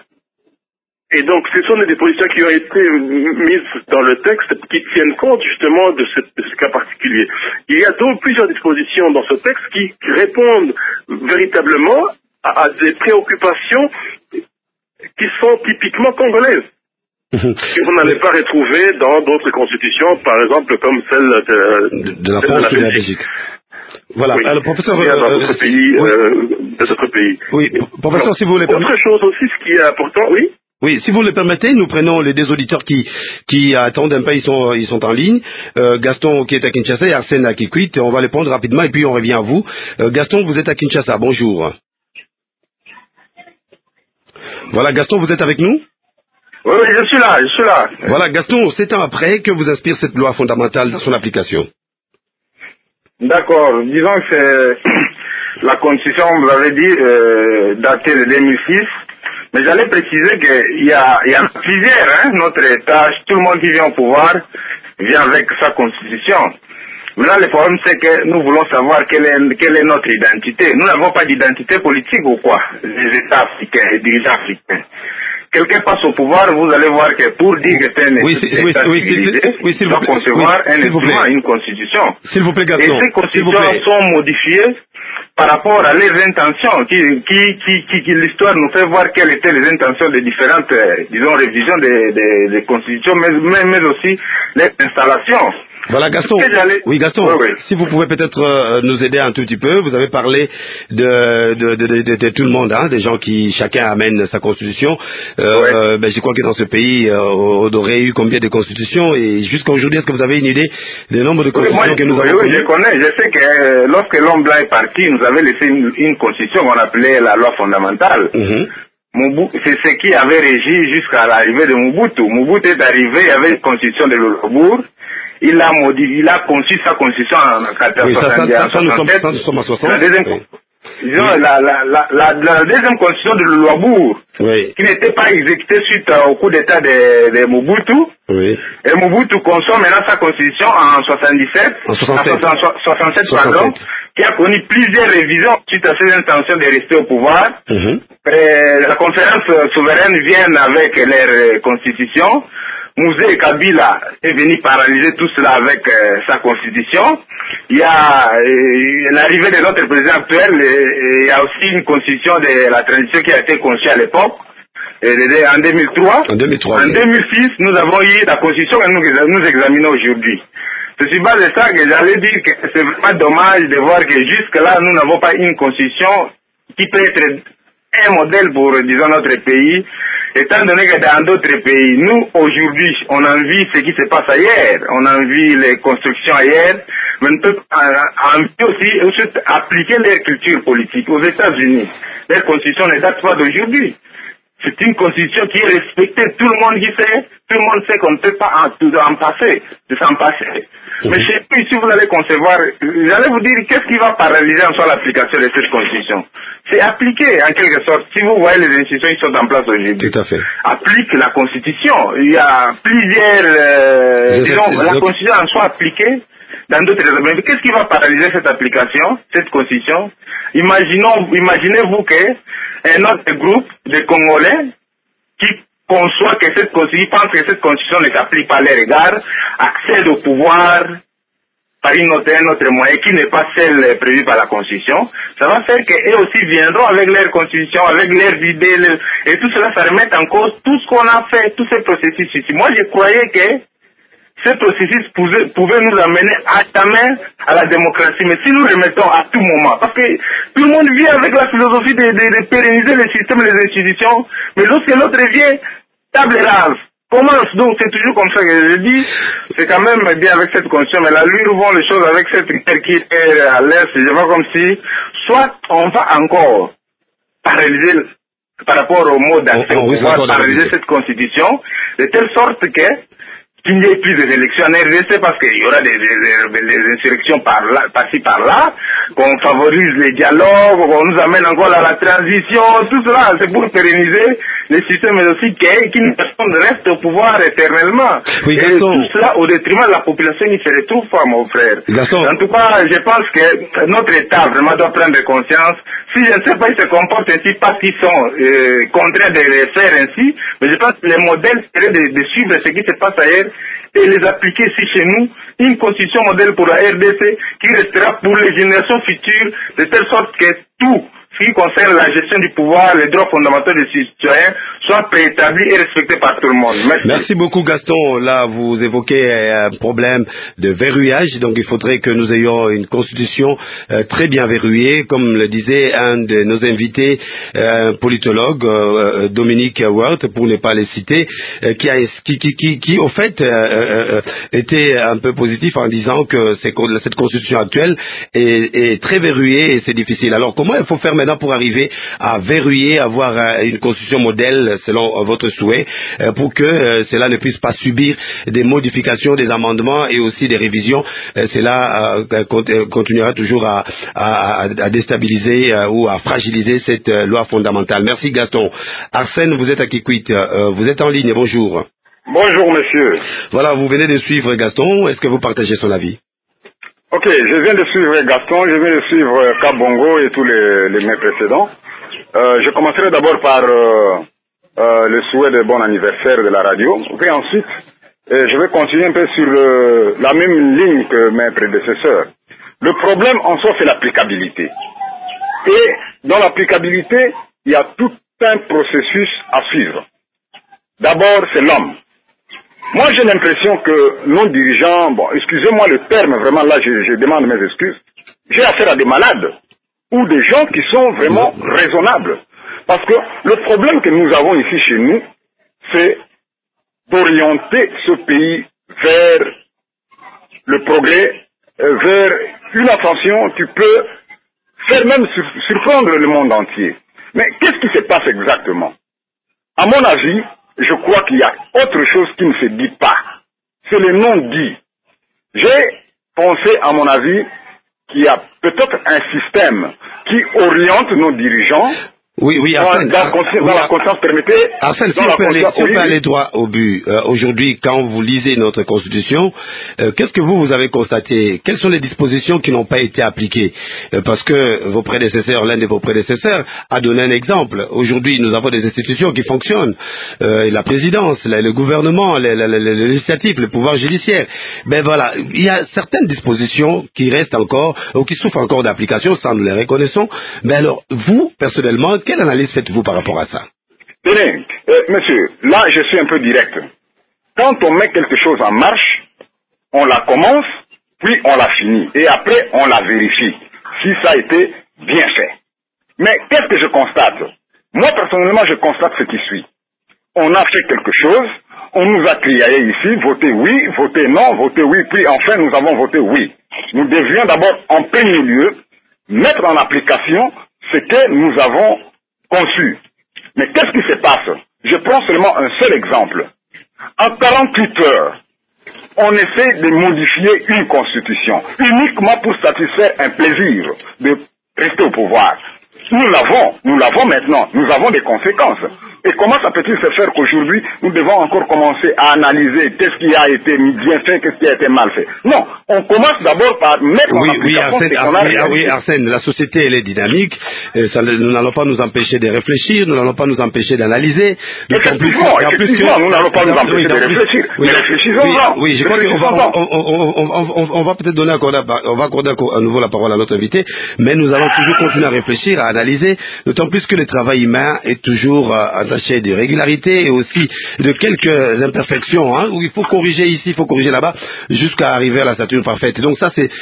[SPEAKER 6] Et donc, ce sont des dispositions qui ont été mises dans le texte qui tiennent compte justement de ce, de ce cas particulier. Il y a donc plusieurs dispositions dans ce texte qui répondent véritablement à, à des préoccupations qui sont typiquement congolaises. Que vous n'allez pas retrouver dans d'autres constitutions, par exemple comme celle de,
[SPEAKER 3] de, de la France et de la Belgique. Voilà,
[SPEAKER 6] oui.
[SPEAKER 3] alors professeur,
[SPEAKER 6] il y a dans d'autres
[SPEAKER 3] euh,
[SPEAKER 6] pays,
[SPEAKER 3] oui.
[SPEAKER 6] euh, d'autres pays.
[SPEAKER 3] Oui, professeur, alors, si vous voulez permettre.
[SPEAKER 6] Autre chose aussi, ce qui est important, oui.
[SPEAKER 3] Oui, si vous le permettez, nous prenons les deux auditeurs qui, qui attendent un peu, ils sont, ils sont en ligne. Euh, Gaston qui est à Kinshasa et Arsène à Kikwit. On va les prendre rapidement et puis on revient à vous. Euh, Gaston, vous êtes à Kinshasa, bonjour. Voilà, Gaston, vous êtes avec nous?
[SPEAKER 10] Oui, oui, je suis là, je suis là.
[SPEAKER 3] Voilà, Gaston, sept ans après, que vous inspire cette loi fondamentale dans son application?
[SPEAKER 10] D'accord, disons que c'est la Constitution, vous l'avez dit, euh, datée de deux mille six. Mais j'allais préciser qu'il y a, il y a plusieurs, hein, notre État, tout le monde qui vient au pouvoir vient avec sa constitution. Là, le problème, c'est que nous voulons savoir quelle est, quelle est notre identité. Nous n'avons pas d'identité politique ou quoi, les États africains, les dirigeants africains. Quelqu'un passe au pouvoir, vous allez voir que pour dire que c'est un
[SPEAKER 3] oui,
[SPEAKER 10] État
[SPEAKER 3] oui,
[SPEAKER 10] civilisé,
[SPEAKER 3] oui,
[SPEAKER 10] il doit concevoir
[SPEAKER 3] oui,
[SPEAKER 10] un instrument, une constitution.
[SPEAKER 3] S'il vous plaît, Gaston.
[SPEAKER 10] Et ces constitutions sont modifiées par rapport à leurs intentions, qui, qui, qui, qui, qui l'histoire nous fait voir quelles étaient les intentions des différentes, euh, disons, révisions des, des, des constitutions, mais, mais, mais aussi les installations.
[SPEAKER 3] Voilà, Gaston. Oui, Gaston. Oui, oui. Si vous pouvez peut-être euh, nous aider un tout petit peu. Vous avez parlé de, de, de, de, de, de tout le monde, hein, des gens qui chacun amène sa constitution. Euh, oui. euh, ben, je crois que dans ce pays, euh, on aurait eu combien de constitutions et jusqu'à aujourd'hui, est-ce que vous avez une idée du nombre de constitutions oui, moi, que nous
[SPEAKER 10] oui,
[SPEAKER 3] avons
[SPEAKER 10] Oui, je connais. Je sais que euh, lorsque l'homme blanc est parti, il nous avait laissé une, une constitution qu'on appelait la loi fondamentale. Mm-hmm. C'est ce qui avait régi jusqu'à l'arrivée de Mobutu. Mobutu est arrivé, il y avait une constitution de Luxembourg. Il a modifié, il a conçu sa constitution en mille quatre cent soixante-sept.
[SPEAKER 3] Nous sommes à soixante.
[SPEAKER 10] La deuxième, oui. disons, oui. la, la, la, la, la deuxième constitution de Luxembourg, oui. qui n'était pas exécutée suite au coup d'état de, de Mobutu. Oui. Et Mobutu conçoit maintenant sa constitution en soixante-dix-sept, en soixante-sept, soixante-sept, pardon, qui a connu plusieurs révisions suite à ses intentions de rester au pouvoir. Mm-hmm. Et la conférence souveraine vient avec leur constitution. Mouzé et Kabila est venu paralyser tout cela avec euh, sa constitution. Il y a euh, l'arrivée de notre président actuel, et il y a aussi une constitution de la transition qui a été conçue à l'époque, en deux mille trois.
[SPEAKER 3] En deux mille trois.
[SPEAKER 10] En
[SPEAKER 3] oui.
[SPEAKER 10] deux mille six, nous avons eu la constitution que nous, nous examinons aujourd'hui. C'est sur base de ça que j'allais dire que c'est vraiment dommage de voir que jusque-là, nous n'avons pas une constitution qui peut être un modèle pour, disons, notre pays. Étant donné que dans d'autres pays, nous, aujourd'hui, on envie ce qui se passe ailleurs, on envie les constructions ailleurs, mais on peut envie aussi, aussi appliquer leur culture politique. Aux États-Unis, leur constitution ne date pas d'aujourd'hui. C'est une constitution qui est respectée, tout le monde qui sait, tout le monde sait qu'on ne peut pas en, en passer, de s'en passer. Mmh. Mais chez nous, si vous allez concevoir, j'allais vous dire, qu'est-ce qui va paralyser en soi l'application de cette constitution? C'est appliquer, en quelque sorte. Si vous voyez les institutions qui sont en place aujourd'hui,
[SPEAKER 3] tout à fait.
[SPEAKER 10] Applique la constitution. Il y a plusieurs, euh, disons, la constitution en soi appliquée dans d'autres domaines. Qu'est-ce qui va paralyser cette application, cette constitution? Imaginons, imaginez-vous que un autre groupe de Congolais qui conçoit que cette constitution, pense que cette constitution ne s'applique pas à leur égard, accède au pouvoir par une autre, un autre moyen qui n'est pas celle prévue par la Constitution, ça va faire qu'eux aussi viendront avec leur Constitution, avec leurs idées, leur... et tout cela, ça remet en cause tout ce qu'on a fait, tous ces processus ici. Moi, je croyais que ce processus pouvait, pouvait nous amener à ta main à la démocratie, mais si nous remettons à tout moment, parce que tout le monde vit avec la philosophie de, de, de pérenniser le système et les institutions, mais lorsque l'autre vient, table rase. Commence, donc c'est toujours comme ça que je dis, c'est quand même bien avec cette constitution, mais là, lui, nous vont les choses avec cette terre qui est à l'est, je vois comme si, soit on va encore paralyser, par rapport au mode d'accès au pouvoir, paralyser cette constitution, de telle sorte que, qu'il n'y ait plus d'élections en R D C parce qu'il y aura des, des, des, des insurrections par là, par-ci par-là, qu'on favorise les dialogues, qu'on nous amène encore à la transition, tout cela, c'est pour pérenniser le système, mais aussi qu'une personne reste au pouvoir éternellement.
[SPEAKER 3] Oui,
[SPEAKER 10] et tout cela au détriment de la population qui se retrouve pas, mon frère.
[SPEAKER 3] Gaston.
[SPEAKER 10] En tout cas, je pense que notre État vraiment doit prendre conscience. Si je ne sais pas, ils se comportent ainsi parce qu'ils sont euh, contraints de le faire ainsi, mais je pense que le modèle serait de, de suivre ce qui se passe ailleurs et les appliquer ici chez nous, une constitution modèle pour la R D C qui restera pour les générations futures, de telle sorte que tout ce qui concerne la gestion du pouvoir, les droits fondamentaux des citoyens soient préétablis et respectés par tout le monde. Merci.
[SPEAKER 3] Merci beaucoup, Gaston. Là, vous évoquez un problème de verrouillage, donc il faudrait que nous ayons une constitution euh, très bien verrouillée, comme le disait un de nos invités, euh, un politologue, euh, Dominique Wert, pour ne pas les citer, euh, qui, a, qui, qui, qui, qui, au fait, euh, euh, était un peu positif en disant que cette constitution actuelle est, est très verrouillée et c'est difficile. Alors, comment il faut faire maintenant pour arriver à verrouiller, avoir euh, une constitution modèle selon euh, votre souhait, euh, pour que euh, cela ne puisse pas subir des modifications, des amendements et aussi des révisions. Euh, cela euh, continuera toujours à, à, à déstabiliser euh, ou à fragiliser cette euh, loi fondamentale. Merci Gaston. Arsène, vous êtes à Kikwit, euh, vous êtes en ligne, bonjour.
[SPEAKER 11] Bonjour monsieur.
[SPEAKER 3] Voilà, vous venez de suivre Gaston, est-ce que vous partagez son avis?
[SPEAKER 11] Ok, je viens de suivre Gaston, je viens de suivre Kabongo et tous les, les mains précédents. Euh, je commencerai d'abord par euh, euh, le souhait de bon anniversaire de la radio. Et ensuite, euh, je vais continuer un peu sur le, la même ligne que mes prédécesseurs. Le problème en soi, c'est l'applicabilité. Et dans l'applicabilité, il y a tout un processus à suivre. D'abord, c'est l'homme. Moi, j'ai l'impression que nos dirigeants, bon, excusez-moi le terme, vraiment, là, je, je demande mes excuses, j'ai affaire à des malades ou des gens qui sont vraiment raisonnables. Parce que le problème que nous avons ici chez nous, c'est d'orienter ce pays vers le progrès, euh, vers une ascension qui peut faire même sur, surprendre le monde entier. Mais qu'est-ce qui se passe exactement? À mon avis, je crois qu'il y a autre chose qui ne se dit pas. C'est le non-dit. J'ai pensé, à mon avis, qu'il y a peut-être un système qui oriente nos dirigeants.
[SPEAKER 3] Oui, oui, Arsène,
[SPEAKER 11] dans, dans,
[SPEAKER 3] oui,
[SPEAKER 11] dans la conscience, permettez.
[SPEAKER 3] Arsène, si on peut aller, si on peut aller droit au but, euh, aujourd'hui, quand vous lisez notre Constitution, euh, qu'est-ce que vous, vous avez constaté? Quelles sont les dispositions qui n'ont pas été appliquées? euh, Parce que vos prédécesseurs, l'un de vos prédécesseurs, a donné un exemple. Aujourd'hui, nous avons des institutions qui fonctionnent. Euh, la présidence, la, le gouvernement, le, le, le, le législatif, le pouvoir judiciaire. Ben voilà, il y a certaines dispositions qui restent encore, ou qui souffrent encore d'application, ça nous les reconnaissons. Mais alors, vous, personnellement, quelle analyse faites-vous par rapport à ça?
[SPEAKER 11] Tenez, euh, monsieur, là je suis un peu direct. Quand on met quelque chose en marche, on la commence, puis on la finit. Et après, on la vérifie, si ça a été bien fait. Mais qu'est-ce que je constate? Moi, personnellement, je constate ce qui suit. On a fait quelque chose, on nous a crié ici, votez oui, votez non, votez oui, puis enfin nous avons voté oui. Nous devions d'abord, en premier lieu, mettre en application ce que nous avons conçu. Mais qu'est-ce qui se passe? Je prends seulement un seul exemple. En quarante-huit heures, on essaie de modifier une constitution, uniquement pour satisfaire un plaisir de rester au pouvoir. Nous l'avons, nous l'avons maintenant, nous avons des conséquences. Et comment ça peut-il se faire qu'aujourd'hui, nous devons encore commencer à analyser qu'est-ce qui a été bien fait, qu'est-ce qui a été mal fait? Non, on commence d'abord par mettre
[SPEAKER 3] oui,
[SPEAKER 11] en application
[SPEAKER 3] oui, Arsène,
[SPEAKER 11] ce qu'on a
[SPEAKER 3] oui, ah, oui, Arsène, la société, elle est dynamique. Et ça, nous n'allons pas nous empêcher de réfléchir, nous n'allons pas nous empêcher d'analyser.
[SPEAKER 11] Effectivement, effectivement, nous n'allons pas nous empêcher de réfléchir.
[SPEAKER 3] Oui,
[SPEAKER 11] mais réfléchissons-en.
[SPEAKER 3] Oui, je crois qu'on va, on, on, on, on, on va peut-être donner encore, on va accorder à nouveau la parole à notre invité, mais nous allons toujours continuer à réfléchir, à analyser, d'autant plus que le travail humain est toujours euh, attaché de régularité et aussi de quelques imperfections, hein, où il faut corriger ici, il faut corriger là-bas, jusqu'à arriver à la stature parfaite. Et donc ça, c'est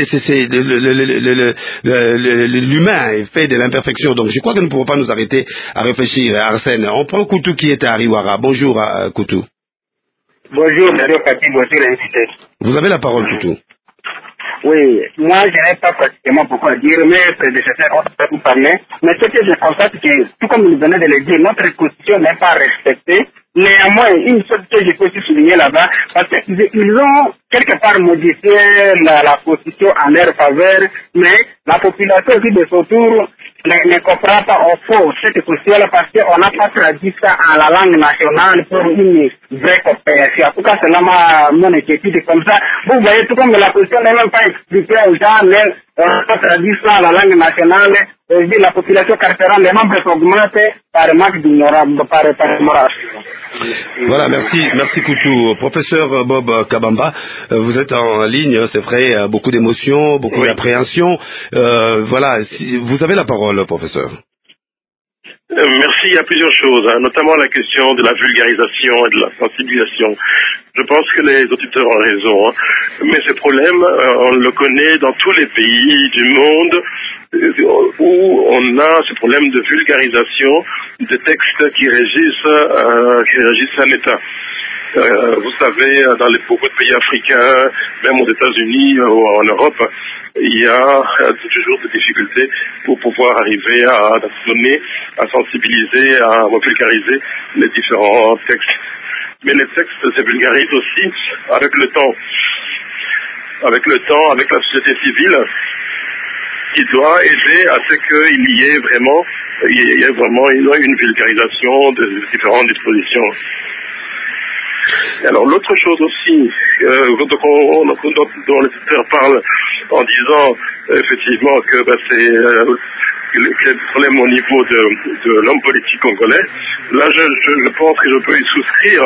[SPEAKER 3] l'humain est fait de l'imperfection. Donc je crois que nous ne pouvons pas nous arrêter à réfléchir. Arsène, on prend Koutou qui est à Ariwara. Bonjour à Koutou.
[SPEAKER 7] Bonjour, monsieur Kati, bonjour invité.
[SPEAKER 3] Vous avez la parole, Koutou.
[SPEAKER 7] Oui, moi je n'ai pas pratiquement beaucoup à dire, mes prédécesseurs ont pas tout parlé. Mais ce que je constate, c'est que, tout comme vous venez de le dire, notre constitution n'est pas respectée. Néanmoins, une chose que je peux aussi souligner là-bas, parce qu'ils ont quelque part modifié la, la constitution en leur faveur, mais la population aussi de son tour ne, ne comprend pas au fond cette constitution parce qu'on n'a pas traduit ça en la langue nationale pour une vraie coopération. En tout cas, c'est là ma, mon inquiétude comme ça. Vous voyez, tout comme la constitution n'est même pas expliquée aux gens, mais on n'a pas traduit ça en la langue nationale. Aujourd'hui, la population carcérale, les membres s'augmentent par manque d'ignorance, par ignorance.
[SPEAKER 3] Voilà, merci, merci Koutou. Professeur Bob Kabamba, vous êtes en ligne, c'est vrai, beaucoup d'émotions, beaucoup oui. d'appréhension. Euh, voilà, si, vous avez la parole, professeur.
[SPEAKER 6] Euh, merci, il y a plusieurs choses, hein, notamment la question de la vulgarisation et de la sensibilisation. Je pense que les auditeurs ont raison, hein, mais ce problème, euh, on le connaît dans tous les pays du monde euh, où on a ce problème de vulgarisation des textes qui régissent, euh, qui régissent un État. Euh, vous savez, dans les, beaucoup de pays africains, même aux États-Unis ou en Europe, il y a euh, toujours des difficultés pour pouvoir arriver à donner, à sensibiliser, à vulgariser les différents textes. Mais les textes se vulgarisent aussi avec le temps. Avec le temps, avec la société civile, qui doit aider à ce qu'il y ait vraiment, il y ait vraiment une, une vulgarisation de différentes dispositions. Alors l'autre chose aussi, euh, donc on, on, dont l'éditeur parle en disant euh, effectivement que bah, c'est euh, le problème au niveau de, de l'homme politique congolais, là je, je, je pense que je peux y souscrire,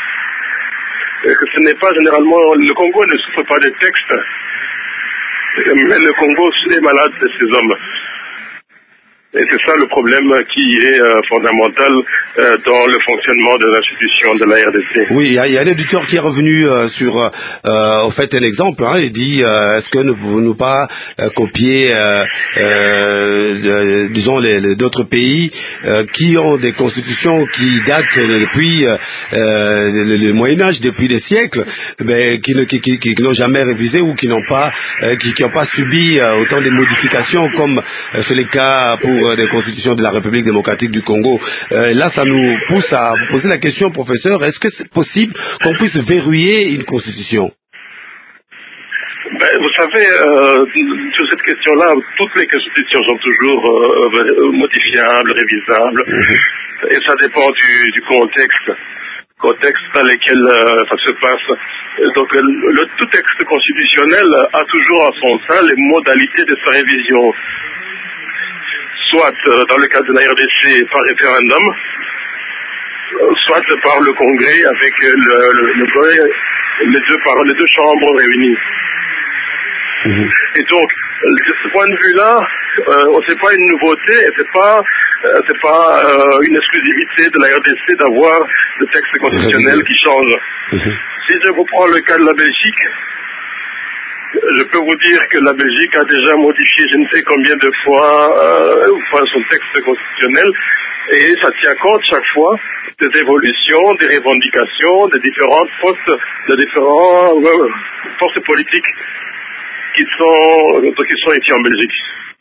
[SPEAKER 6] euh, que ce n'est pas généralement, le Congo ne souffre pas des textes, mais le Congo est malade de ces hommes. Et c'est ça le problème qui est euh, fondamental euh, dans le fonctionnement de l'institution de la R D C.
[SPEAKER 3] Oui, il y a, y a un éditeur qui est revenu euh, sur, euh, au fait, un exemple. Hein, il dit, euh, est-ce que ne pouvons-nous pas euh, copier, euh, euh, euh, disons, les, les, d'autres pays euh, qui ont des constitutions qui datent depuis euh, le, le Moyen Âge, depuis des siècles, mais qui, ne, qui, qui, qui n'ont jamais révisé ou qui n'ont pas, euh, qui n'ont pas subi euh, autant de modifications comme euh, c'est le cas pour euh, des constitutions de la République démocratique du Congo. Euh, là, ça nous pousse à vous poser la question, professeur, est-ce que c'est possible qu'on puisse verrouiller une constitution?
[SPEAKER 6] Ben, vous savez, euh, sur cette question-là, toutes les constitutions sont toujours euh, modifiables, révisables, mmh. et ça dépend du, du contexte, contexte dans lequel euh, ça se passe. Donc, le, tout texte constitutionnel a toujours en son sein les modalités de sa révision, soit euh, dans le cas de la R D C par référendum, soit par le Congrès avec le, le, le, les, deux, par les deux chambres réunies. Mmh. Et donc, de ce point de vue-là, euh, c'est pas une nouveauté, et c'est pas, euh, c'est pas euh, une exclusivité de la R D C d'avoir le texte constitutionnel mmh. qui change. Mmh. Si je vous prends le cas de la Belgique, je peux vous dire que la Belgique a déjà modifié je ne sais combien de fois euh, enfin, son texte constitutionnel, et ça tient compte chaque fois des évolutions, des revendications, des différentes forces, des différentes euh, forces politiques qui sont, qui sont ici en Belgique.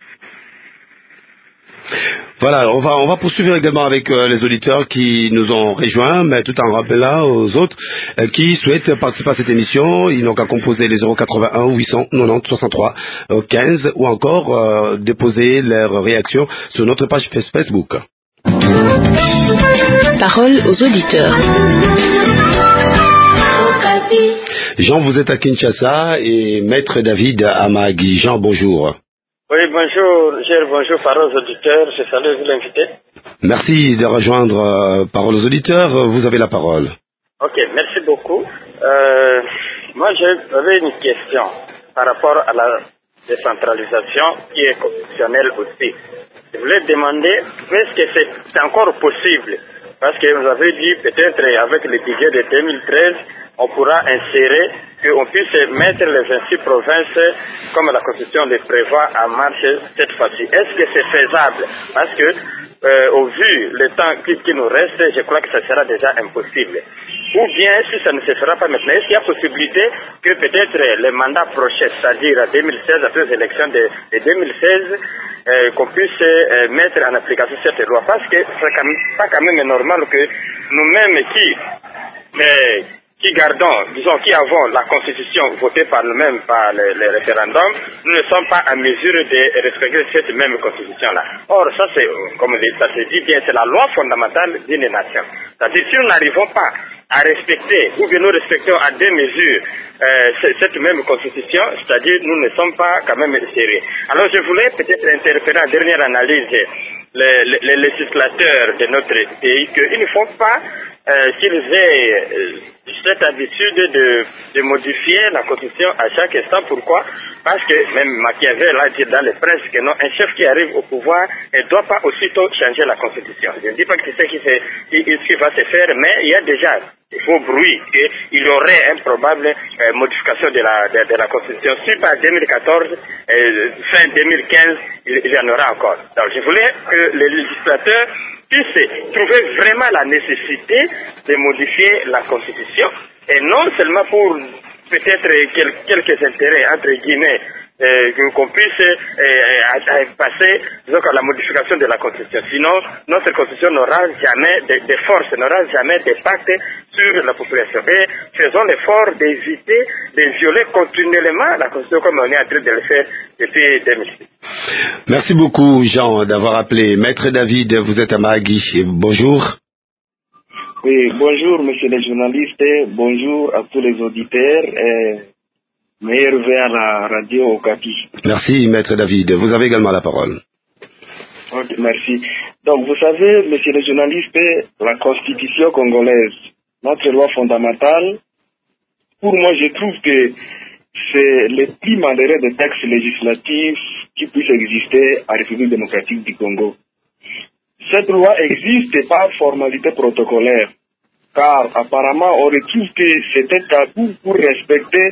[SPEAKER 3] Voilà, on va, on va poursuivre également avec euh, les auditeurs qui nous ont rejoints, mais tout en rappelant aux autres euh, qui souhaitent participer à cette émission, ils n'ont qu'à composer les zéro quatre-vingt-un huit cent quatre-vingt-dix soixante-trois quinze ou encore euh, déposer leurs réactions sur notre page Facebook.
[SPEAKER 5] Parole aux auditeurs.
[SPEAKER 3] Jean, vous êtes à Kinshasa et Maître David à Mahagi. Jean, bonjour.
[SPEAKER 12] Oui, bonjour, Gérard, bonjour, parole aux auditeurs, je salue vous l'invité.
[SPEAKER 3] Merci de rejoindre euh, Parole aux auditeurs, vous avez la parole.
[SPEAKER 12] Ok, merci beaucoup. Euh, moi, j'avais une question par rapport à la décentralisation qui est constitutionnelle aussi. Je voulais demander, est-ce que c'est encore possible? Parce que vous avez dit peut-être avec le budget de deux mille treize, on pourra insérer qu'on puisse mettre les vingt-six provinces comme la Constitution le prévoit en marche cette fois-ci. Est-ce que c'est faisable? Parce que euh, au vu le temps qui, qui nous reste, je crois que ça sera déjà impossible. Ou bien, si ça ne se fera pas maintenant, est-ce qu'il y a possibilité que peut-être les mandats prochains, c'est-à-dire à deux mille seize, après les élections de, de deux mille seize, euh, qu'on puisse euh, mettre en application cette loi? Parce que c'est pas quand même normal que nous-mêmes qui... Euh, qui gardons, disons, qui avons la constitution votée par nous-mêmes par les, les référendums, nous ne sommes pas en mesure de respecter cette même constitution-là. Or, ça c'est, comme ça se dit bien, c'est la loi fondamentale d'une nation. C'est-à-dire, si nous n'arrivons pas à respecter, ou bien nous respectons à deux mesures euh, cette même constitution, c'est-à-dire, nous ne sommes pas quand même sérieux. Alors, je voulais peut-être interpeller en dernière analyse les, les, les législateurs de notre pays qu'ils ne font pas Euh, qu'ils aient euh, cette habitude de, de modifier la constitution à chaque instant. Pourquoi? Parce que même Machiavel a dit dans les princes que non, un chef qui arrive au pouvoir ne doit pas aussitôt changer la constitution. Je ne dis pas que c'est ce qui, fait, qui, qui va se faire, mais il y a déjà il faut bruit qu'il y aurait une probable euh, modification de la, de, de la constitution. Si par deux mille quatorze, euh, fin deux mille quinze, il, il y en aura encore. Donc je voulais que les législateurs puissent trouver vraiment la nécessité de modifier la Constitution, et non seulement pour peut-être quel, quelques intérêts, entre guillemets, euh, qu'on puisse euh, passer donc, à la modification de la Constitution. Sinon, notre Constitution n'aura jamais de, de force, n'aura jamais d'impact sur la population. Et faisons l'effort d'éviter de violer continuellement la Constitution comme on est en train de le faire depuis deux mille six.
[SPEAKER 3] Merci beaucoup, Jean, d'avoir appelé. Maître David, vous êtes à Mahagi. Bonjour.
[SPEAKER 13] Oui, bonjour, monsieur le journaliste. Bonjour à tous les auditeurs. Et meilleur vœu à la radio Okapi.
[SPEAKER 3] Merci, Maître David. Vous avez également la parole.
[SPEAKER 13] Ok, merci. Donc, vous savez, monsieur le journaliste, la Constitution congolaise, notre loi fondamentale, pour moi, je trouve que c'est le plus malheureux des textes législatifs qui puissent exister en République démocratique du Congo. Cette loi existe par formalité protocolaire, car apparemment on retrouve que c'était tabou pour respecter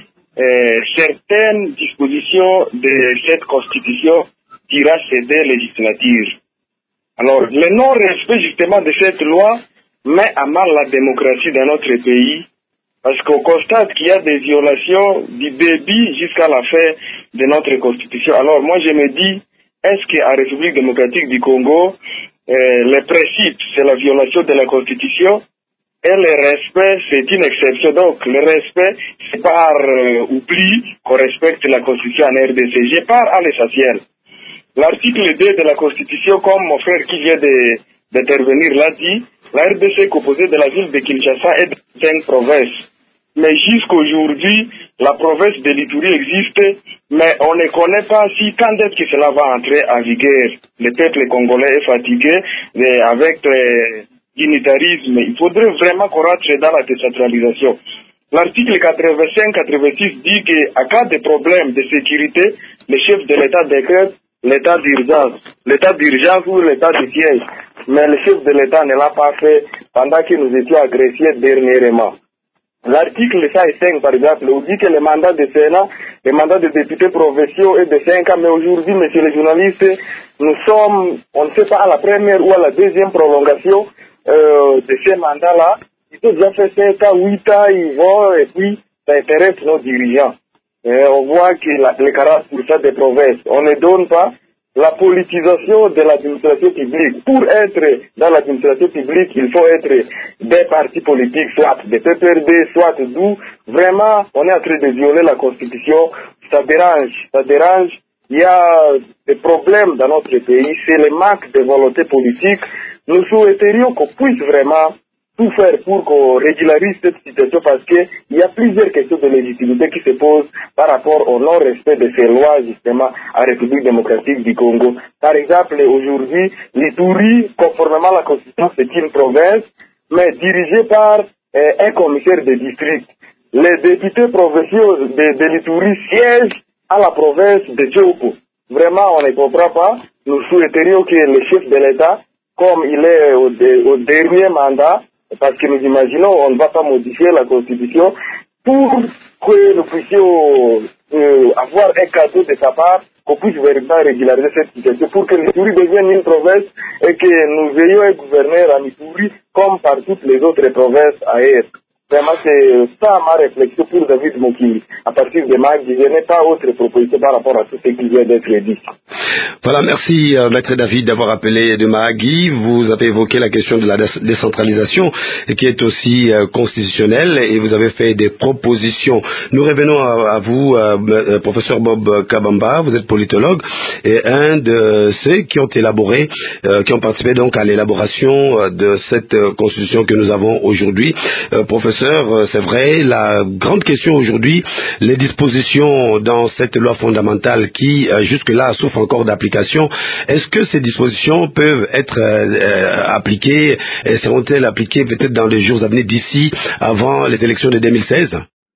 [SPEAKER 13] euh, certaines dispositions de cette constitution qui ira céder législature. Alors, le non-respect justement de cette loi met à mal la démocratie dans notre pays, parce qu'on constate qu'il y a des violations du début jusqu'à la fin de notre constitution. Alors moi je me dis, est-ce qu'en République démocratique du Congo, euh, le principe c'est la violation de la constitution et le respect c'est une exception. Donc le respect c'est par euh, oubli qu'on respecte la constitution en R D C. Je pars à l'essentiel. L'article deux de la constitution, comme mon frère qui vient de, d'intervenir l'a dit, la R D C est composée de la ville de Kinshasa et de cinq provinces. Mais jusqu'aujourd'hui, la province de l'Ituri existe, mais on ne connaît pas si quand est-ce que cela va entrer en vigueur. Le peuple congolais est fatigué mais avec l'unitarisme. Il faudrait vraiment qu'on rentre dans la décentralisation. L'article quatre-vingt-cinq quatre-vingt-six dit qu'à cas de problème de sécurité, le chef de l'État décrète l'état d'urgence, l'état d'urgence ou l'état de siège. Mais le chef de l'État ne l'a pas fait pendant que nous étions agressés dernièrement. L'article cent cinq, par exemple, on dit que le mandat de Sénat, le mandat de députés provinciaux est de cinq ans, mais aujourd'hui, messieurs les journalistes, nous sommes, on ne sait pas à la première ou à la deuxième prolongation euh, de ces mandats-là. Ils ont déjà fait cinq ans, huit ans, ils vont, et puis ça intéresse nos dirigeants. Et on voit que la, les quarante pour cent des provinces, on ne donne pas la politisation de l'administration publique. Pour être dans l'administration publique, il faut être des partis politiques, soit des P P R D, soit d'où. Vraiment, on est en train de violer la Constitution. Ça dérange, ça dérange. Il y a des problèmes dans notre pays. C'est le manque de volonté politique. Nous souhaiterions qu'on puisse vraiment tout faire pour qu'on régularise cette situation parce qu'il y a plusieurs questions de légitimité qui se posent par rapport au non-respect de ces lois justement en République démocratique du Congo. Par exemple, aujourd'hui, l'Ituri, conformément à la Constitution, c'est une province, mais dirigée par euh, un commissaire de district. Les députés provinciaux de, de l'Ituri siègent à la province de Tchoukou. Vraiment, on ne comprend pas. Nous souhaiterions que le chef de l'État, comme il est au, de, au dernier mandat, parce que nous imaginons on ne va pas modifier la Constitution pour que nous puissions euh, avoir un cadeau de sa part, qu'on puisse véritablement régulariser cette situation pour que l'Ituri devienne une province et que nous ayons un gouverneur en Ituri comme par toutes les autres provinces ailleurs. Vraiment, c'est ça ma réflexion pour David Mokili. À partir de mardi, je n'ai pas autre proposition par rapport à tout ce qui vient d'être dit.
[SPEAKER 3] Voilà, merci euh, Maître David d'avoir appelé de Mahagui. Vous avez évoqué la question de la décentralisation qui est aussi euh, constitutionnelle et vous avez fait des propositions. Nous revenons à, à vous, euh, euh, professeur Bob Kabamba, vous êtes politologue et un de ceux qui ont élaboré, euh, qui ont participé donc à l'élaboration de cette euh, constitution que nous avons aujourd'hui. Euh, professeur, c'est vrai, la grande question aujourd'hui, les dispositions dans cette loi fondamentale qui euh, jusque-là souffrent encore d'application, est-ce que ces dispositions peuvent être euh, appliquées, et seront-elles appliquées peut-être dans les jours à venir d'ici, avant les élections de deux mille seize?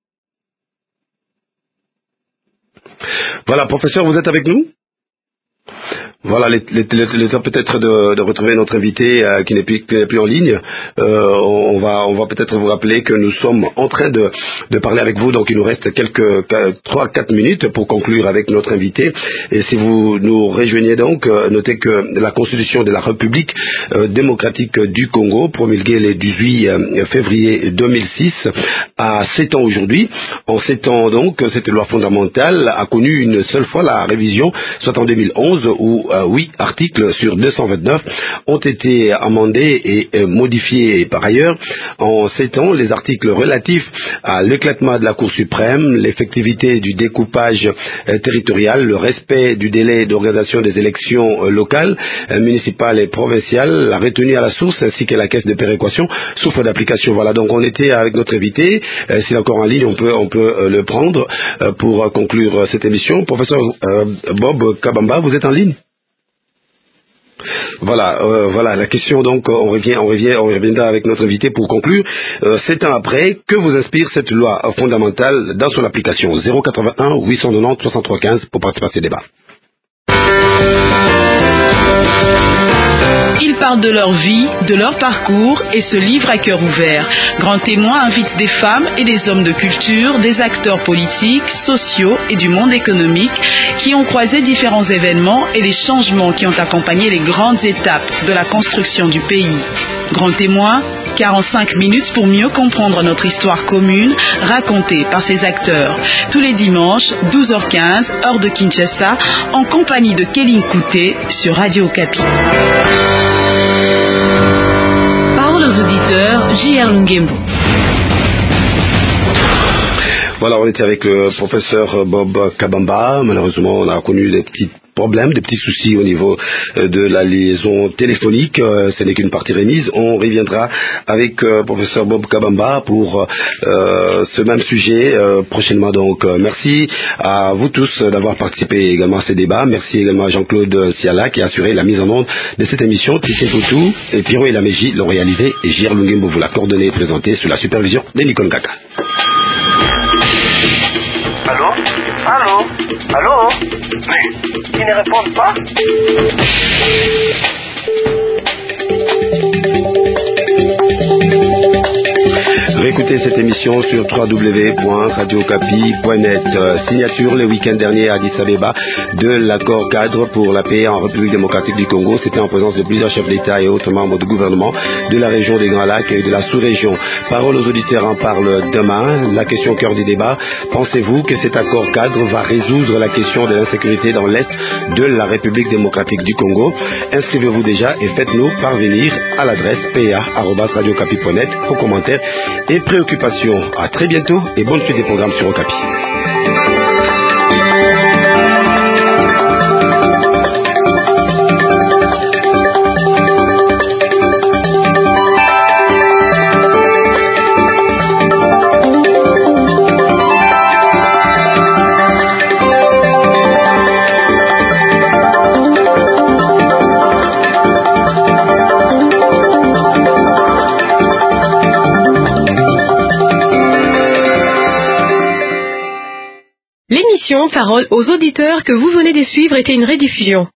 [SPEAKER 3] Voilà, professeur, vous êtes avec nous? Voilà, le temps peut-être de, de retrouver notre invité euh, qui n'est plus, qui n'est plus en ligne. Euh, on va, on va peut-être vous rappeler que nous sommes en train de, de parler avec vous, donc il nous reste quelques trois à quatre minutes pour conclure avec notre invité. Et si vous nous rejoignez donc, euh, notez que la Constitution de la République euh, démocratique du Congo, promulguée le dix-huit février deux mille six, a sept ans aujourd'hui. En sept ans donc, cette loi fondamentale a connu une seule fois la révision, soit en deux mille onze, où euh, huit articles sur deux cent vingt-neuf ont été amendés et euh, modifiés par ailleurs. En sept ans, les articles relatifs à l'éclatement de la Cour suprême, l'effectivité du découpage euh, territorial, le respect du délai d'organisation des élections euh, locales, euh, municipales et provinciales, la retenue à la source ainsi que la caisse de péréquation souffrent d'application. Voilà, donc on était avec notre invité. Euh, S'il est encore en ligne, on peut, on peut euh, le prendre euh, pour euh, conclure euh, cette émission. Professeur euh, Bob Kabamba, vous êtes en ligne? Voilà, euh, voilà la question. Donc on revient, on revient, on reviendra avec notre invité pour conclure. Euh, sept ans après, que vous inspire cette loi fondamentale dans son application? Zéro quatre-vingt-un huit cent quatre-vingt-treize soixante-trois quinze pour participer à ces débats.
[SPEAKER 14] Ils parlent de leur vie, de leur parcours et se livrent à cœur ouvert. Grand Témoin invite des femmes et des hommes de culture, des acteurs politiques, sociaux et du monde économique qui ont croisé différents événements et les changements qui ont accompagné les grandes étapes de la construction du pays. Grand Témoin, quarante-cinq minutes pour mieux comprendre notre histoire commune racontée par ces acteurs. Tous les dimanches, douze heures quinze, heure de Kinshasa, en compagnie de Kéline Kouté sur Radio Okapi. Parole aux auditeurs, J R Lungembo.
[SPEAKER 3] Voilà, on était avec le professeur Bob Kabamba. Malheureusement, on a connu des petits problèmes, des petits soucis au niveau de la liaison téléphonique. Ce n'est qu'une partie remise. On reviendra avec le professeur Bob Kabamba pour euh, ce même sujet euh, prochainement. Donc, euh, merci à vous tous d'avoir participé également à ce débat. Merci également à Jean-Claude Siala qui a assuré la mise en onde de cette émission. Tissé Koutou et Pierrot et Laméji l'ont réalisé et J R Lungembo vous l'a coordonné et présenté sous la supervision de Nicole Kaka.
[SPEAKER 15] Allô? Allô? Allô? Mais ils ne répondent pas?
[SPEAKER 3] Réécoutez cette émission sur w w w point radio okapi point net. Euh, signature le week-end dernier à Addis Abeba de l'accord cadre pour la paix en République démocratique du Congo. C'était en présence de plusieurs chefs d'État et autres membres du gouvernement de la région des Grands Lacs et de la sous-région. Parole aux auditeurs en parle demain. La question au cœur du débat: pensez-vous que cet accord cadre va résoudre la question de l'insécurité dans l'Est de la République démocratique du Congo? Inscrivez-vous déjà et faites-nous parvenir à l'adresse p a arobase radio okapi point net vos commentaires et préoccupations. À très bientôt et bonne suite des programmes sur Okapi.
[SPEAKER 5] L'émission Parole aux auditeurs que vous venez de suivre était une rediffusion.